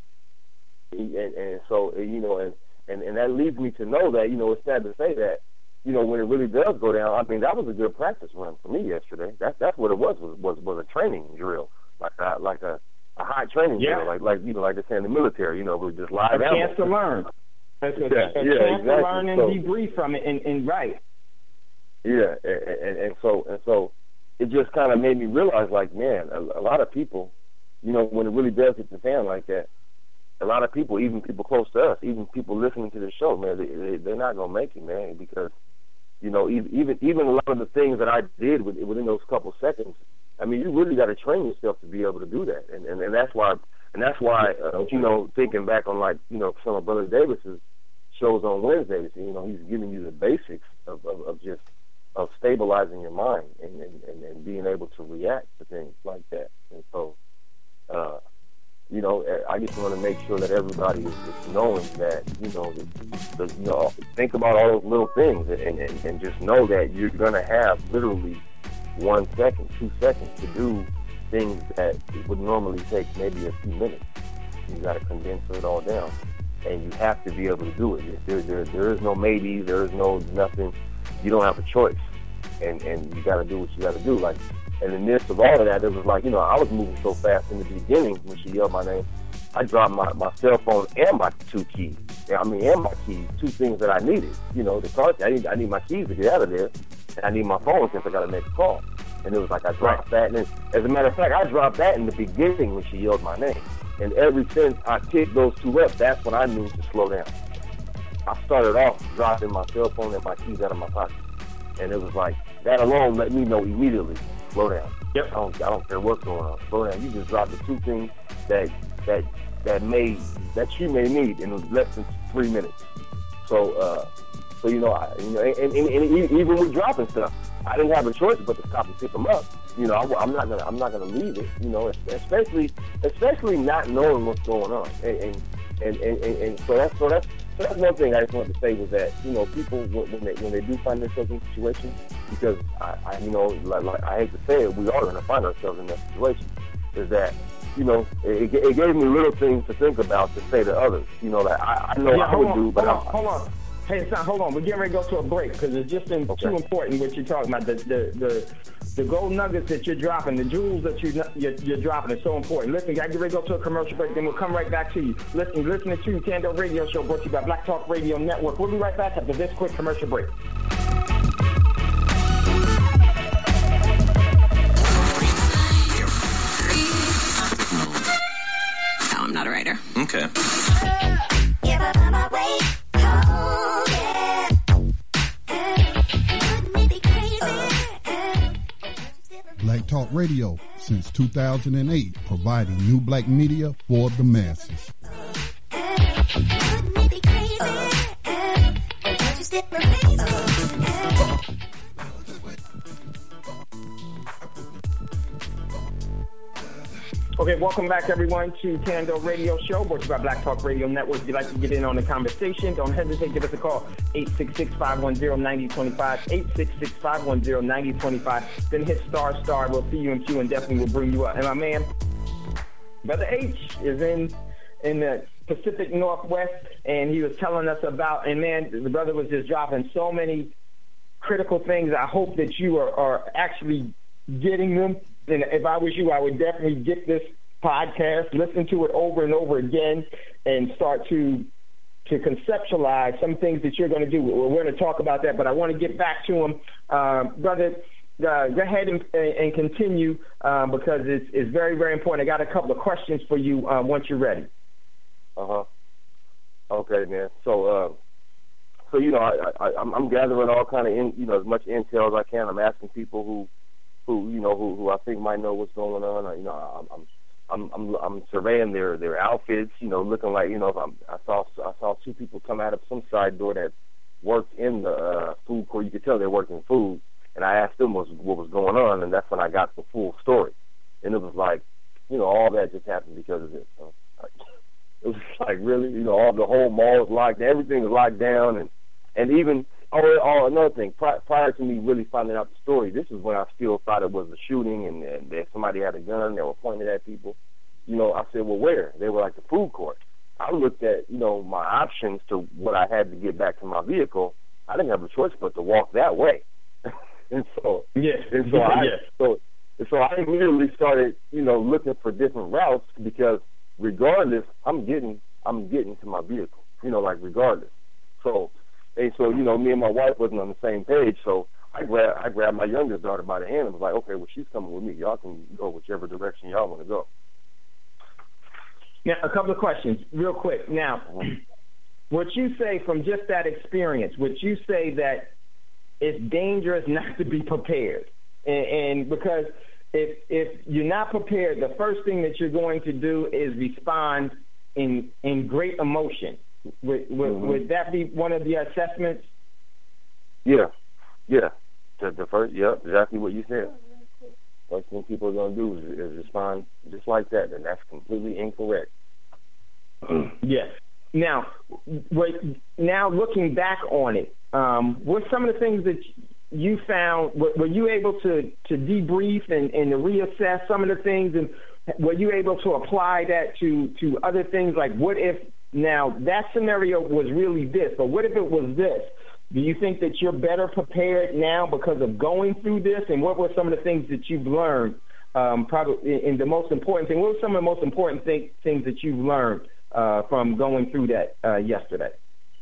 And, and so, you know, and, and and that leads me to know that, you know, it's sad to say that, you know, when it really does go down, I mean, that was a good practice run for me yesterday. That's that's what it was was was, was a training drill, like a, like a, a high training yeah. drill, like like you know, like they say in the military, you know, we just live a ammo. chance to learn. It's a, yeah, a yeah, chance exactly. to learn and so, debrief from it, and, and right. Yeah, and, and, and so and so, it just kind of made me realize, like, man, a, a lot of people, you know, when it really does hit the fan like that, a lot of people, even people close to us, even people listening to the show, man, they, they, they're not gonna make it, man, because, you know, even even even a lot of the things that I did with, within those couple seconds, I mean, you really got to train yourself to be able to do that, and and, and that's why, and that's why, uh, you know, thinking back on, like, you know, some of Brother Davis's shows on Wednesdays, you know, he's giving you the basics of, of, of just of stabilizing your mind and, and, and, and being able to react to things like that. And so, uh, you know, I just want to make sure that everybody is, is knowing that, you know, the, the, you know, think about all those little things and, and, and just know that you're going to have literally one second, two seconds to do things that would normally take maybe a few minutes. You got to condense it all down, and you have to be able to do it. There, there, there is no maybe. There is no nothing. You don't have a choice, and and you got to do what you got to do. Like, in the midst of all of that, it was like, you know, I was moving so fast in the beginning when she yelled my name. I dropped my, my cell phone and my two keys. I mean, and my keys, two things that I needed. You know, the car. I need I need my keys to get out of there, and I need my phone since I got to make a call. And it was like I dropped that. And then, as a matter of fact, I dropped that in the beginning when she yelled my name. And ever since I picked those two up, that's when I knew to slow down. I started off dropping my cell phone and my keys out of my pocket. And it was like, that alone let me know immediately, slow down. Yep. I don't, I don't care what's going on. Slow down. You just dropped the two things that that that may that you may need in less than three minutes. So, uh, so you know, I, you know, and, and, and even with dropping stuff, I didn't have a choice but to stop and pick them up. You know, I, I'm not gonna I'm not gonna leave it. You know, especially especially not knowing what's going on. And and and, and, and, and so that's so that's so that's one thing I just wanted to say was that, you know, people when they when they do find themselves in situations, because I, I you know like, like I hate to say it, we are gonna find ourselves in that situation. Is that, you know, it, it gave me little things to think about to say to others. You know, that I, I know yeah, I would on, do, but hold I'm, on, hold on. Hey, son, hold on. We're getting ready to go to a break because it's just in, okay. too important what you're talking about. The, the the the gold nuggets that you're dropping, the jewels that you're, you're, you're dropping is so important. Listen, I get ready to go to a commercial break, then we'll come right back to you. Listen, listening to Tando Radio Show brought to you by Black Talk Radio Network. We'll be right back after this quick commercial break. No, I'm not a writer. Okay. Black Talk Radio since two thousand eight, providing new black media for the masses. Okay, welcome back, everyone, to Tando Radio Show, brought to you by Black Talk Radio Network. If you'd like to get in on the conversation, don't hesitate. Give us a call, eight six six, five one zero, nine zero two five, eight six six, five one zero, nine zero two five. Then hit star star. We'll see you in queue and definitely will bring you up. And my man, Brother H, is in in the Pacific Northwest, and he was telling us about, and man, the brother was just dropping so many critical things. I hope that you are, are actually getting them. And if I was you, I would definitely get this podcast, listen to it over and over again, and start to to conceptualize some things that you're going to do. We're going to talk about that, but I want to get back to him. Um, brother, uh, go ahead and, and continue um, because it's, it's very, very important. I got a couple of questions for you um, once you're ready. Uh-huh. Okay, man. So, uh, so you know, I, I, I'm, I'm gathering all kind of, in, you know, as much intel as I can. I'm asking people who, who you know, who, who I think might know what's going on. I, you know, I'm, I'm I'm, I'm I'm surveying their, their outfits, you know, looking like, you know, I'm, I saw I saw two people come out of some side door that worked in the uh, food court. You could tell they worked in food, and I asked them what was, what was going on, and that's when I got the full story. And it was like, you know, all that just happened because of this. So, like, it was like, really, you know, all the whole mall was locked, everything was locked down, and and even oh, oh another thing, pri- prior to me really finding out the story, this is when I still thought it was a shooting and, and that somebody had a gun, they were pointing at people. You know, I said, well, where? They were like the food court. I looked at, you know, my options to what I had to get back to my vehicle. I didn't have a choice but to walk that way. and so, yes, and so yeah, I, yes. so, and so I immediately started, you know, looking for different routes because regardless, I'm getting, I'm getting to my vehicle, you know, like regardless. So, and so, you know, me and my wife wasn't on the same page, so I grabbed, I grabbed my youngest daughter by the hand and was like, okay, well, she's coming with me. Y'all can go whichever direction y'all want to go. Now, a couple of questions, real quick. Now, what you say from just that experience, would you say that it's dangerous not to be prepared? And, and because if if you're not prepared, the first thing that you're going to do is respond in in great emotion. Would, would, mm-hmm. would that be one of the assessments? Yeah, yeah. The, the first, yeah, exactly what you said. First thing people are going to do is, is respond just like that, and that's completely incorrect. Yes. Now, what, now looking back on it, um, what some of the things that you found, were, were you able to, to debrief and, and to reassess some of the things, and were you able to apply that to, to other things, like what if, now that scenario was really this, but what if it was this? Do you think that you're better prepared now because of going through this? And what were some of the things that you've learned? Um, probably, and the most important thing, what were some of the most important thing, things that you've learned uh, from going through that uh, yesterday?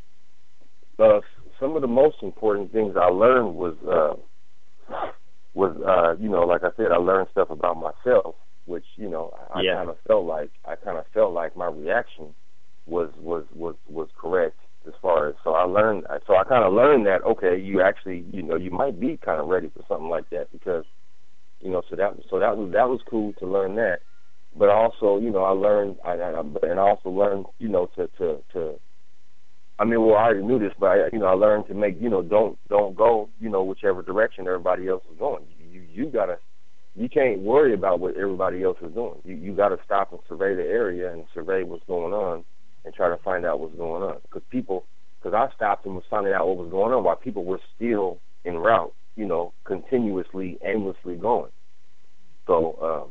Uh, some of the most important things I learned was, uh, was uh, you know, like I said, I learned stuff about myself, which, you know, I yeah. kind of felt like I kind of felt like my reaction was was was was correct. As far as, so I learned, so I kind of learned that, okay, you actually, you know, you might be kind of ready for something like that because, you know, so that, so that was, that was cool to learn that. But also, you know, I learned, I, I and I also learned, you know, to, to, to, I mean, well, I already knew this, but, I, you know, I learned to make, you know, don't, don't go, you know, whichever direction everybody else is going. You, you, you gotta, you can't worry about what everybody else is doing. You, you gotta stop and survey the area and survey what's going on and try to find out what's going on. Because people, because I stopped and was finding out what was going on while people were still en route, you know, continuously, aimlessly going. So, um,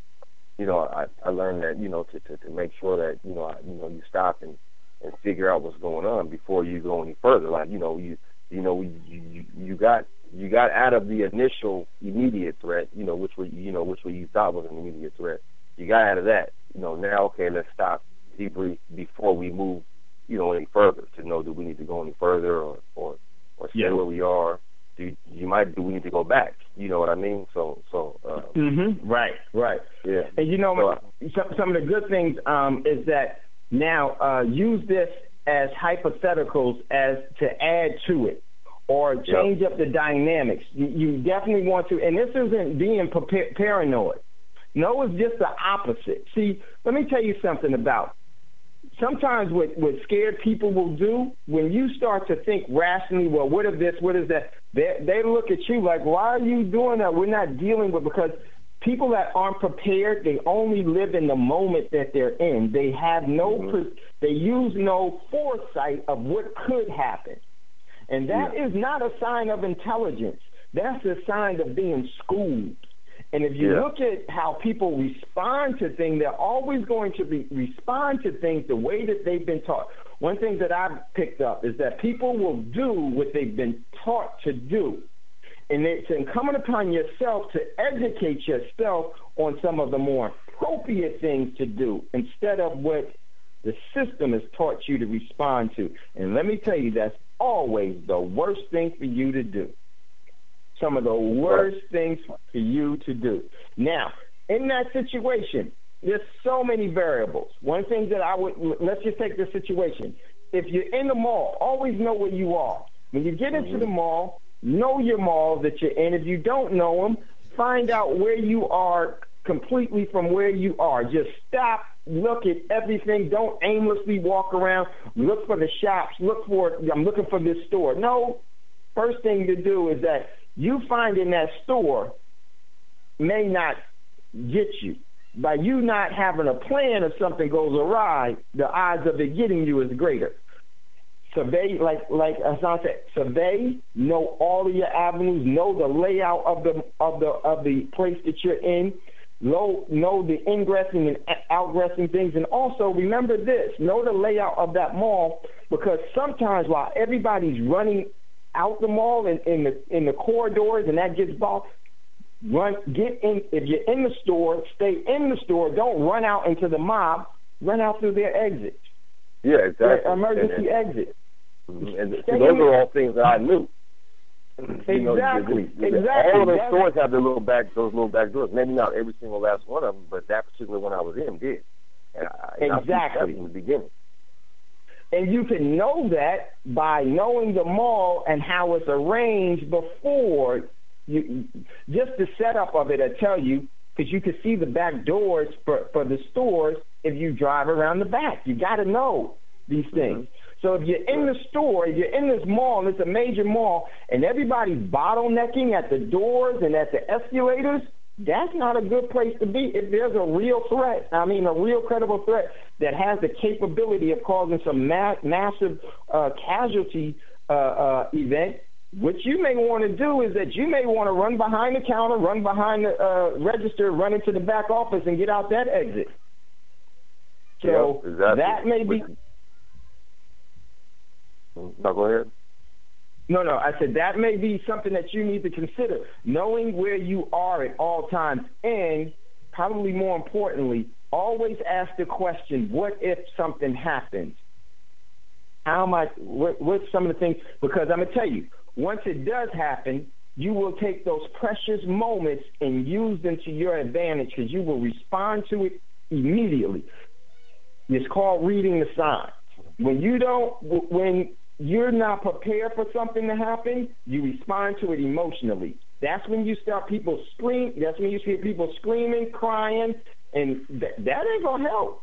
you know, I, I learned that, you know, to, to, to make sure that, you know, I, you know, you stop and, and figure out what's going on before you go any further. Like, you know, you, you know, you, you, you got, you got out of the initial immediate threat, you know, which were, you know, which were you thought was an immediate threat. You got out of that, you know, now, okay, let's stop, debrief before we move, you know, any further to know, do we need to go any further or, or, or stay yeah. where we are? Do you might do we need to go back? You know what I mean? So, so. Uh, mm-hmm. Right, right. Yeah. And you know, so, some some of the good things um, is that now uh, use this as hypotheticals as to add to it or change yep. up the dynamics. You, you definitely want to, and this isn't being par- paranoid. No, it's just the opposite. See, let me tell you something about. Sometimes what, what scared people will do, when you start to think rationally, well, what is this, what is that, they, they look at you like, why are you doing that? We're not dealing with, because people that aren't prepared, they only live in the moment that they're in. They have no, mm-hmm. they use no foresight of what could happen. And that yeah. is not a sign of intelligence. That's a sign of being schooled. And if you yeah. look at how people respond to things, they're always going to be, respond to things the way that they've been taught. One thing that I've picked up is that people will do what they've been taught to do. And it's incumbent upon yourself to educate yourself on some of the more appropriate things to do instead of what the system has taught you to respond to. And let me tell you, that's always the worst thing for you to do. Some of the worst things for you to do. Now, in that situation, there's so many variables. One thing that I would, let's just take this situation. If you're in the mall, always know where you are. When you get into the mall, know your mall that you're in. If you don't know them, find out where you are completely from where you are. Just stop, look at everything. Don't aimlessly walk around. Look for the shops. Look for, I'm looking for this store. No, first thing to do is that you find in that store may not get you. By you not having a plan if something goes awry, the odds of it getting you is greater. Survey, like like Hassan said, survey, know all of your avenues, know the layout of the of the of the place that you're in, know, know the ingressing and outgressing things, and also remember this, know the layout of that mall, because sometimes while everybody's running out the mall and in the in the corridors and that gets bought, run get in. If you're in the store, stay in the store. Don't run out into the mob. Run out through their exit. Yeah, exactly. Their emergency and, and, exit. Mm-hmm. And see, those are all things that I knew. Exactly. You know, the, the, the, exactly. All of those That's, stores have their little back, those little back doors. Maybe not every single last one of them, but that particular one I was in did. And I, and exactly. I that from the beginning. And you can know that by knowing the mall and how it's arranged before. You, just the setup of it, I tell you, because you can see the back doors for, for the stores if you drive around the back. You got to know these things. Mm-hmm. So if you're in the store, if you're in this mall, and it's a major mall, and everybody's bottlenecking at the doors and at the escalators, that's not a good place to be. If there's a real threat, I mean a real credible threat that has the capability of causing some ma- massive uh, casualty uh, uh, event, what you may want to do is that you may want to run behind the counter, run behind the uh, register, run into the back office and get out that exit. So yeah, exactly. that may be... No, go ahead. No, no, I said that may be something that you need to consider, knowing where you are at all times, and probably more importantly, always ask the question, what if something happens? How am I, what, what's some of the things, because I'm going to tell you, once it does happen, you will take those precious moments and use them to your advantage because you will respond to it immediately. It's called reading the signs. When you don't, when you're not prepared for something to happen, you respond to it emotionally. That's when you start people scream. That's when you see people screaming, crying, and th- that ain't gonna help.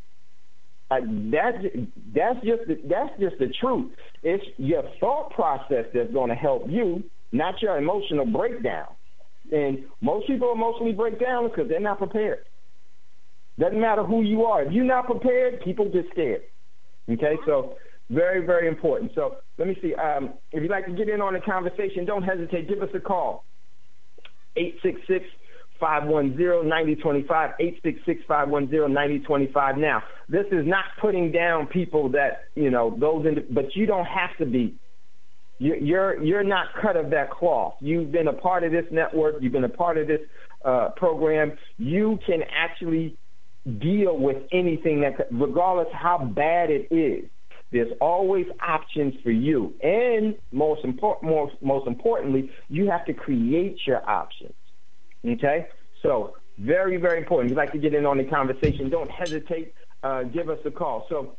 Uh, that's that's just the, that's just the truth. It's your thought process that's going to help you, not your emotional breakdown. And most people emotionally break down because they're not prepared. Doesn't matter who you are. If you're not prepared, people get scared. Okay, so very, very important. So let me see. Um, if you'd like to get in on the conversation, don't hesitate. Give us a call. eight six six, five one zero, nine zero two five, eight six six, five one zero, nine zero two five. Now, this is not putting down people that, you know, those, in the, but you don't have to be. You're, you're, you're not cut of that cloth. You've been a part of this network. You've been a part of this uh, program. You can actually deal with anything that, regardless how bad it is. There's always options for you, and most important, most most importantly, you have to create your options. Okay, so very, very important. If you'd like to get in on the conversation, don't hesitate. Uh, give us a call. So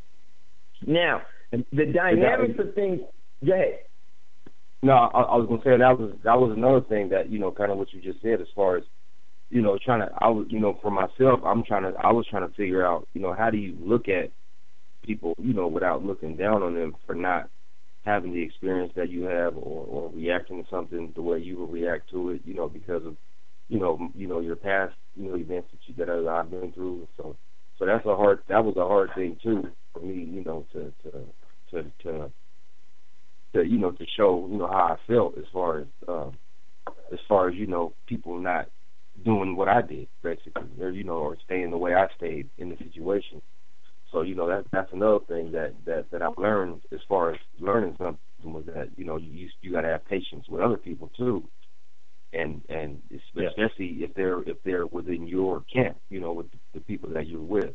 now, the dynamics of things. Go ahead. No, I, I was going to say that was that was another thing that, you know, kind of what you just said as far as, you know, trying to, I was, you know, for myself, I'm trying to, I was trying to figure out, you know, how do you look at people, you know, without looking down on them for not having the experience that you have, or, or reacting to something the way you will react to it, you know, because of, you know, you know, your past, you know, events that you, that I've been through. So, so that's a hard, that was a hard thing too for me, you know, to, to, to, to, to you know, to show, you know, how I felt as far as, uh, as far as, you know, people not doing what I did, basically, or, you know, or staying the way I stayed in the situation. So, you know, that that's another thing that, that, that I've learned as far as learning something was that, you know, you you got to have patience with other people too, and and especially yeah. if they're if they're within your camp, you know, with the people that you're with.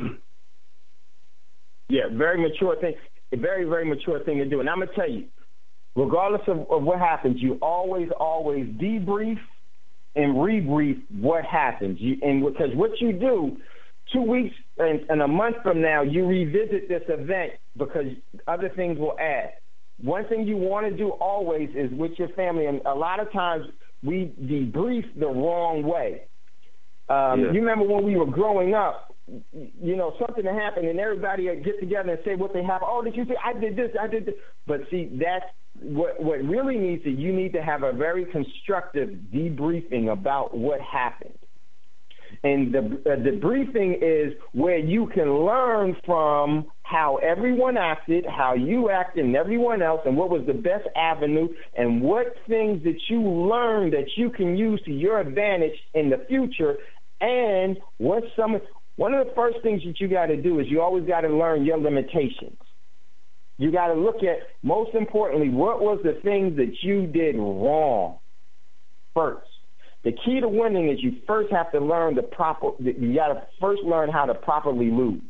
Yeah, very mature thing, a very very mature thing to do. And I'm gonna tell you, regardless of, of what happens, you always always debrief and rebrief what happens. You, and because what you do. Two weeks and, and a month from now, you revisit this event because other things will add. One thing you want to do always is with your family, and a lot of times we debrief the wrong way. Um, yeah. You remember when we were growing up, you know, something that happened and everybody would get together and say what they have. Oh, did you see? I did this, I did this. But see, that's what, what really needs to, you need to have a very constructive debriefing about what happened. And the, uh, the briefing is where you can learn from how everyone acted, how you acted and everyone else, and what was the best avenue, and what things that you learned that you can use to your advantage in the future, and what some – one of the first things that you got to do is you always got to learn your limitations. You got to look at, most importantly, what was the things that you did wrong first. The key to winning is you first have to learn the proper, you got to first learn how to properly lose.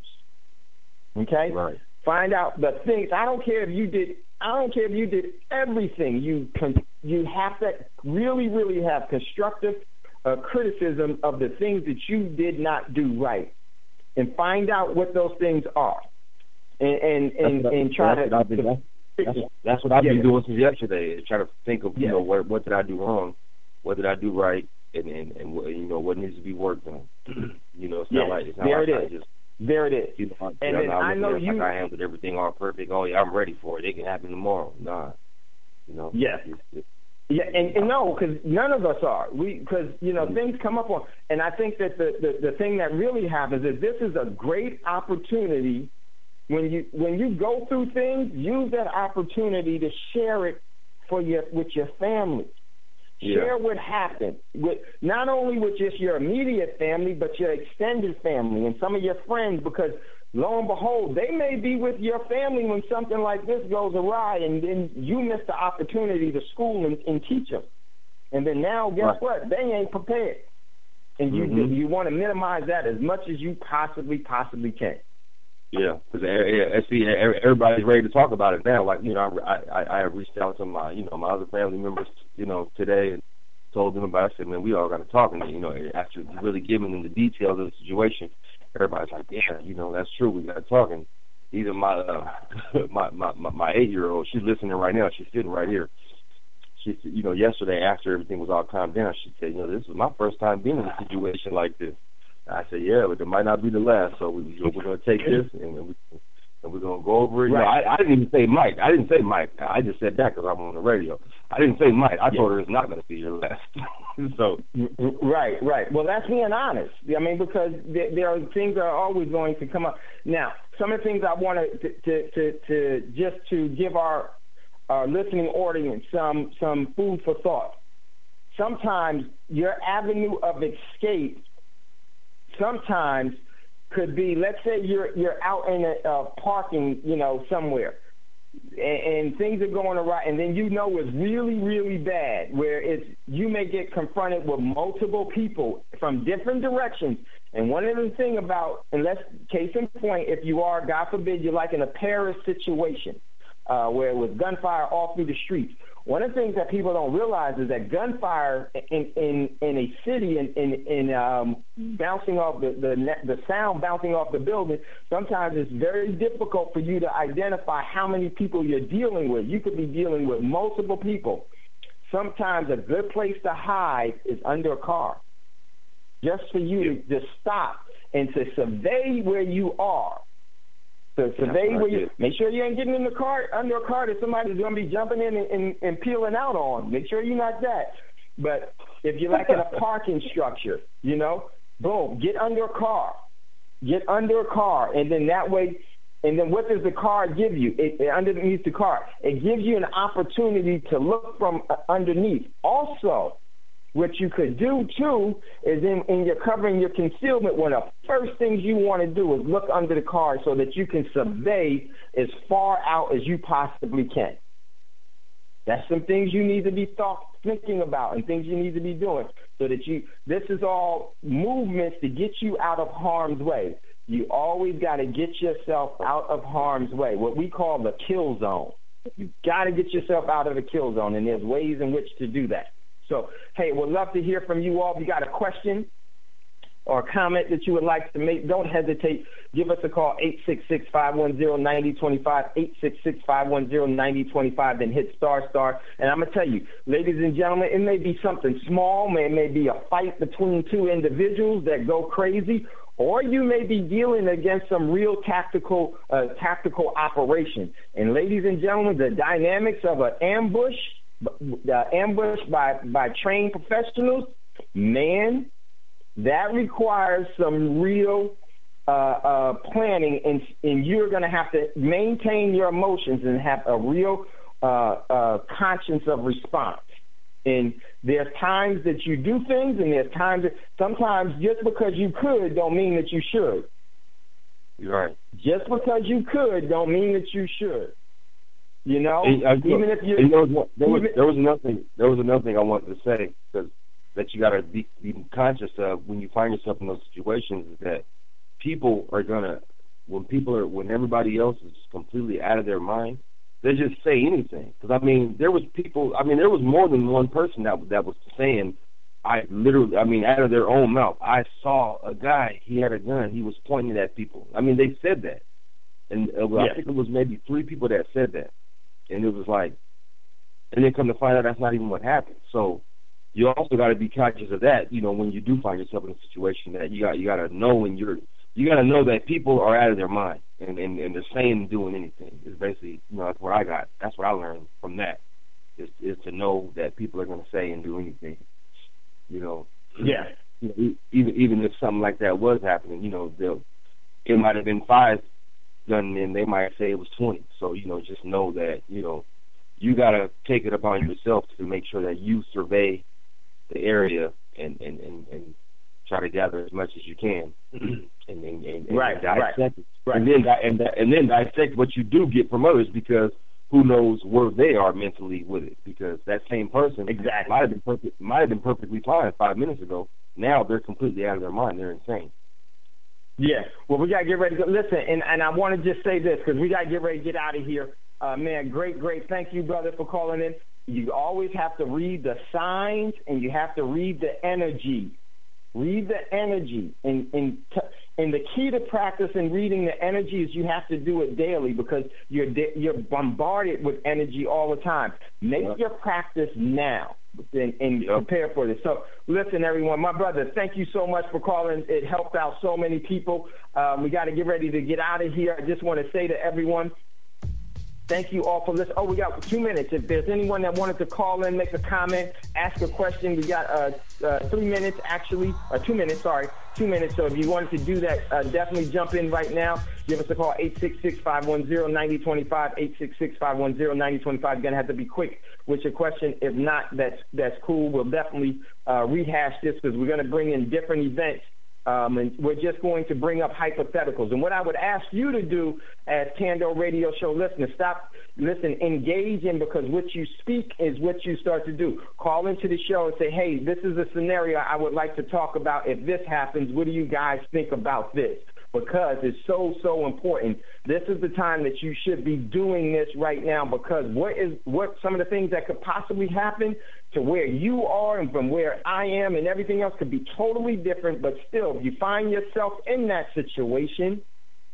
Okay? Right. Find out the things. I don't care if you did, I don't care if you did everything. You can, you have to really, really have constructive uh, criticism of the things that you did not do right, and find out what those things are, and and and, and try that's to. What I've been, that's, that's what I've yeah. been doing since yesterday. Is trying to think of you yeah. know what what did I do wrong, what did I do right, and and, and what, you know what needs to be worked on. you know, it's not yeah. like it's not there like it I is. just. There it is. You know, and then I know you. Like I handled everything all perfect. Oh yeah, I'm ready for it. It can happen tomorrow. Nah, you know. Yes. It's, it's, Yeah, and, and no, because none of us are. We because you know mm-hmm. things come up on, and I think that the, the the thing that really happens is this is a great opportunity when you when you go through things. Use that opportunity to share it for your with your family. Yeah. Share what happened with not only with just your immediate family, but your extended family and some of your friends, because lo and behold, they may be with your family when something like this goes awry, and then you miss the opportunity to school and, and teach them. And then now, guess right. what? They ain't prepared. And you mm-hmm. you want to minimize that as much as you possibly, possibly can. Yeah, because see, everybody's ready to talk about it now. Like, you know, I, I, I reached out to my, you know, my other family members, you know, today and told them about it. I said, man, we all got to talk. And, you know, after really giving them the details of the situation, everybody's like, yeah, you know, that's true. We got to talk. And even my, uh, my, my, my, my eight-year-old, she's listening right now. She's sitting right here. She said, you know, yesterday after everything was all calmed down, she said, you know, this was my first time being in a situation like this. I said, yeah, but it might not be the last, so we, we're going to take this, and, we, and we're going to go over it. Right. You know, I, I didn't even say Mike. I didn't say Mike. I just said that because I'm on the radio. I didn't say Mike. I yeah. told her it's not going to be your last. so, Right, right. Well, that's being honest. I mean, because there, there are things that are always going to come up. Now, some of the things I want to, to, to, to just to give our, our listening audience some, some food for thought. Sometimes your avenue of escape sometimes could be, let's say you're you're out in a uh, parking, you know, somewhere, and, and things are going awry, and then you know it's really, really bad, where it's you may get confronted with multiple people from different directions. And one of the things about, unless case in point, if you are, God forbid, you're like in a Paris situation, uh, where it was gunfire all through the streets. One of the things that people don't realize is that gunfire in in, in a city and in, in, in um, bouncing off the, the the sound bouncing off the building, sometimes it's very difficult for you to identify how many people you're dealing with. You could be dealing with multiple people. Sometimes a good place to hide is under a car, just for you to just stop and to survey where you are. So survey where you, make sure you ain't getting in the car, under a car that somebody's going to be jumping in and, and, and peeling out on. Make sure you're not that. But if you're like in a parking structure, you know, boom, get under a car. Get under a car. And then that way, and then what does the car give you? It, it underneath the car. It gives you an opportunity to look from uh, underneath. Also, what you could do, too, is in, in your covering your concealment, one of the first things you want to do is look under the car so that you can survey as far out as you possibly can. That's some things you need to be thought, thinking about and things you need to be doing so that you, this is all movements to get you out of harm's way. You always got to get yourself out of harm's way, what we call the kill zone. You got to get yourself out of the kill zone, and there's ways in which to do that. So, hey, we'd love to hear from you all. If you got a question or a comment that you would like to make, don't hesitate. Give us a call, eight six six, five one zero, nine zero two five, eight six six, five one zero, nine zero two five, then hit star star. And I'm going to tell you, ladies and gentlemen, it may be something small. It may be a fight between two individuals that go crazy, or you may be dealing against some real tactical uh, tactical operation. And ladies and gentlemen, the dynamics of an ambush, the ambush by, by trained professionals, man, that requires some real uh, uh, planning, and, and you're going to have to maintain your emotions and have a real uh, uh, conscience of response. And there's times that you do things, and there's times that sometimes just because you could don't mean that you should. You're right. Just because you could don't mean that you should. You know, And, uh, even if you, and there was one- there was even- there was another thing there was another thing I wanted to say because that you got to be, be conscious of when you find yourself in those situations is that people are gonna when people are when everybody else is completely out of their mind, they just say anything. Because I mean, there was people. I mean, there was more than one person that that was saying, I literally, I mean, out of their own mouth, I saw a guy. He had a gun. He was pointing at people. I mean, they said that, and uh, well, Yeah. I think it was maybe three people that said that, and it was like, and then come to find out that's not even what happened. So you also got to be conscious of that. You know, when you do find yourself in a situation that you got, you got to know when you're, you got to know that people are out of their mind, and, and and they're saying and doing anything. Is basically, you know, that's where I got. That's what I learned from that. Is is to know that people are going to say and do anything. You know, Yeah. you know, e- even even if something like that was happening, you know, they'll, it might have been five gunmen, they might say it was twenty. So, you know, just know that, you know, you got to take it upon yourself to make sure that you survey the area and, and, and, and try to gather as much as you can. and, and, and, and Right, dissect right, it. right. And then, di- and, di- and then dissect what you do get from others, because who knows where they are mentally with it, because that same person Exactly. might have been perfect, might have been perfectly fine five minutes ago. Now they're completely out of their mind. They're insane. Yeah. Well, we got to get ready to go. Listen, and, and I want to just say this because we got to get ready to get out of here. Uh, man, great, great. Thank you, brother, for calling in. You always have to read the signs and you have to read the energy. Read the energy. And, and, t- and the key to practicing reading the energy is you have to do it daily because you're, da- you're bombarded with energy all the time. Make Yep. your practice now. And, and Yep. prepare for this. So, listen, everyone, my brother, thank you so much for calling. It helped out so many people. Um, we got to get ready to get out of here. I just want to say to everyone, thank you all for listening. Oh, we got two minutes. If there's anyone that wanted to call in, make a comment, ask a question, we got uh, uh, three minutes, actually, or two minutes, sorry, two minutes. So if you wanted to do that, uh, definitely jump in right now. Give us a call, eight six six, five one zero, nine zero two five, eight six six, five one zero, nine zero two five. You're going to have to be quick with your question. If not, that's that's cool. We'll definitely uh, rehash this because we're going to bring in different events. Um, and we're just going to bring up hypotheticals. And what I would ask you to do as Tando Radio Show listeners, stop, listen, engage in, because what you speak is what you start to do. Call into the show and say, hey, this is a scenario I would like to talk about. If this happens, what do you guys think about this? Because it's so, so important. This is the time that you should be doing this right now, because what is what some of the things that could possibly happen to where you are and from where I am and everything else could be totally different. But still, if you find yourself in that situation,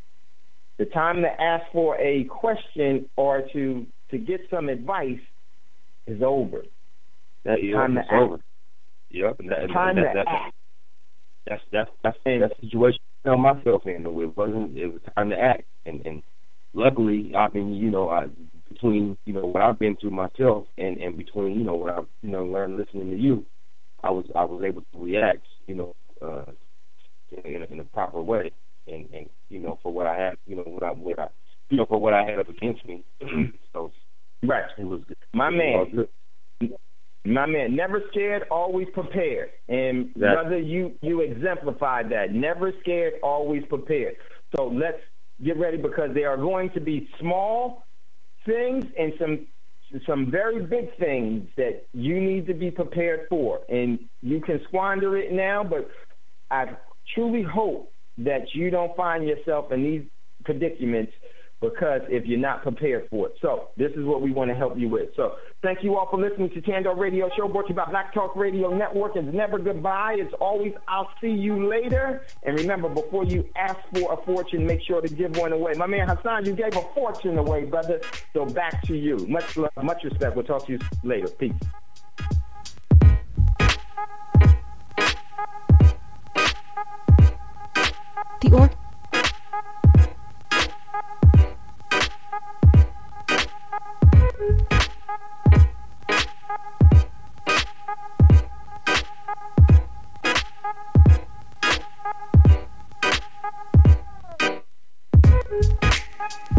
the time to ask for a question or to to get some advice is over. That, It's yep, time to it's act. over. Yep. And that, and Time that, to that, act. That's that's that's that's the situation I found myself in. It wasn't. It was time to act, and and luckily, I mean, you know, I between you know what I've been through myself, and and between you know what I've you know learned listening to you, I was I was able to react, you know, uh, in, a, in a proper way, and and you know for what I had, you know what I what I you know for what I had up against me. So right, it was good. My It was man. all good. My man, never scared, always prepared. And That- brother, you you exemplified that. Never scared, always prepared. So let's get ready, because there are going to be small things and some some very big things that you need to be prepared for. And you can squander it now, but I truly hope that you don't find yourself in these predicaments, because if you're not prepared for it. So this is what we want to help you with. So thank you all for listening to Tando Radio Show, brought to you by Black Talk Radio Network. It's never goodbye. It's always I'll see you later. And remember, before you ask for a fortune, make sure to give one away. My man Hassan, you gave a fortune away, brother. So back to you. Much love, much respect. We'll talk to you later. Peace. The org. Thank you.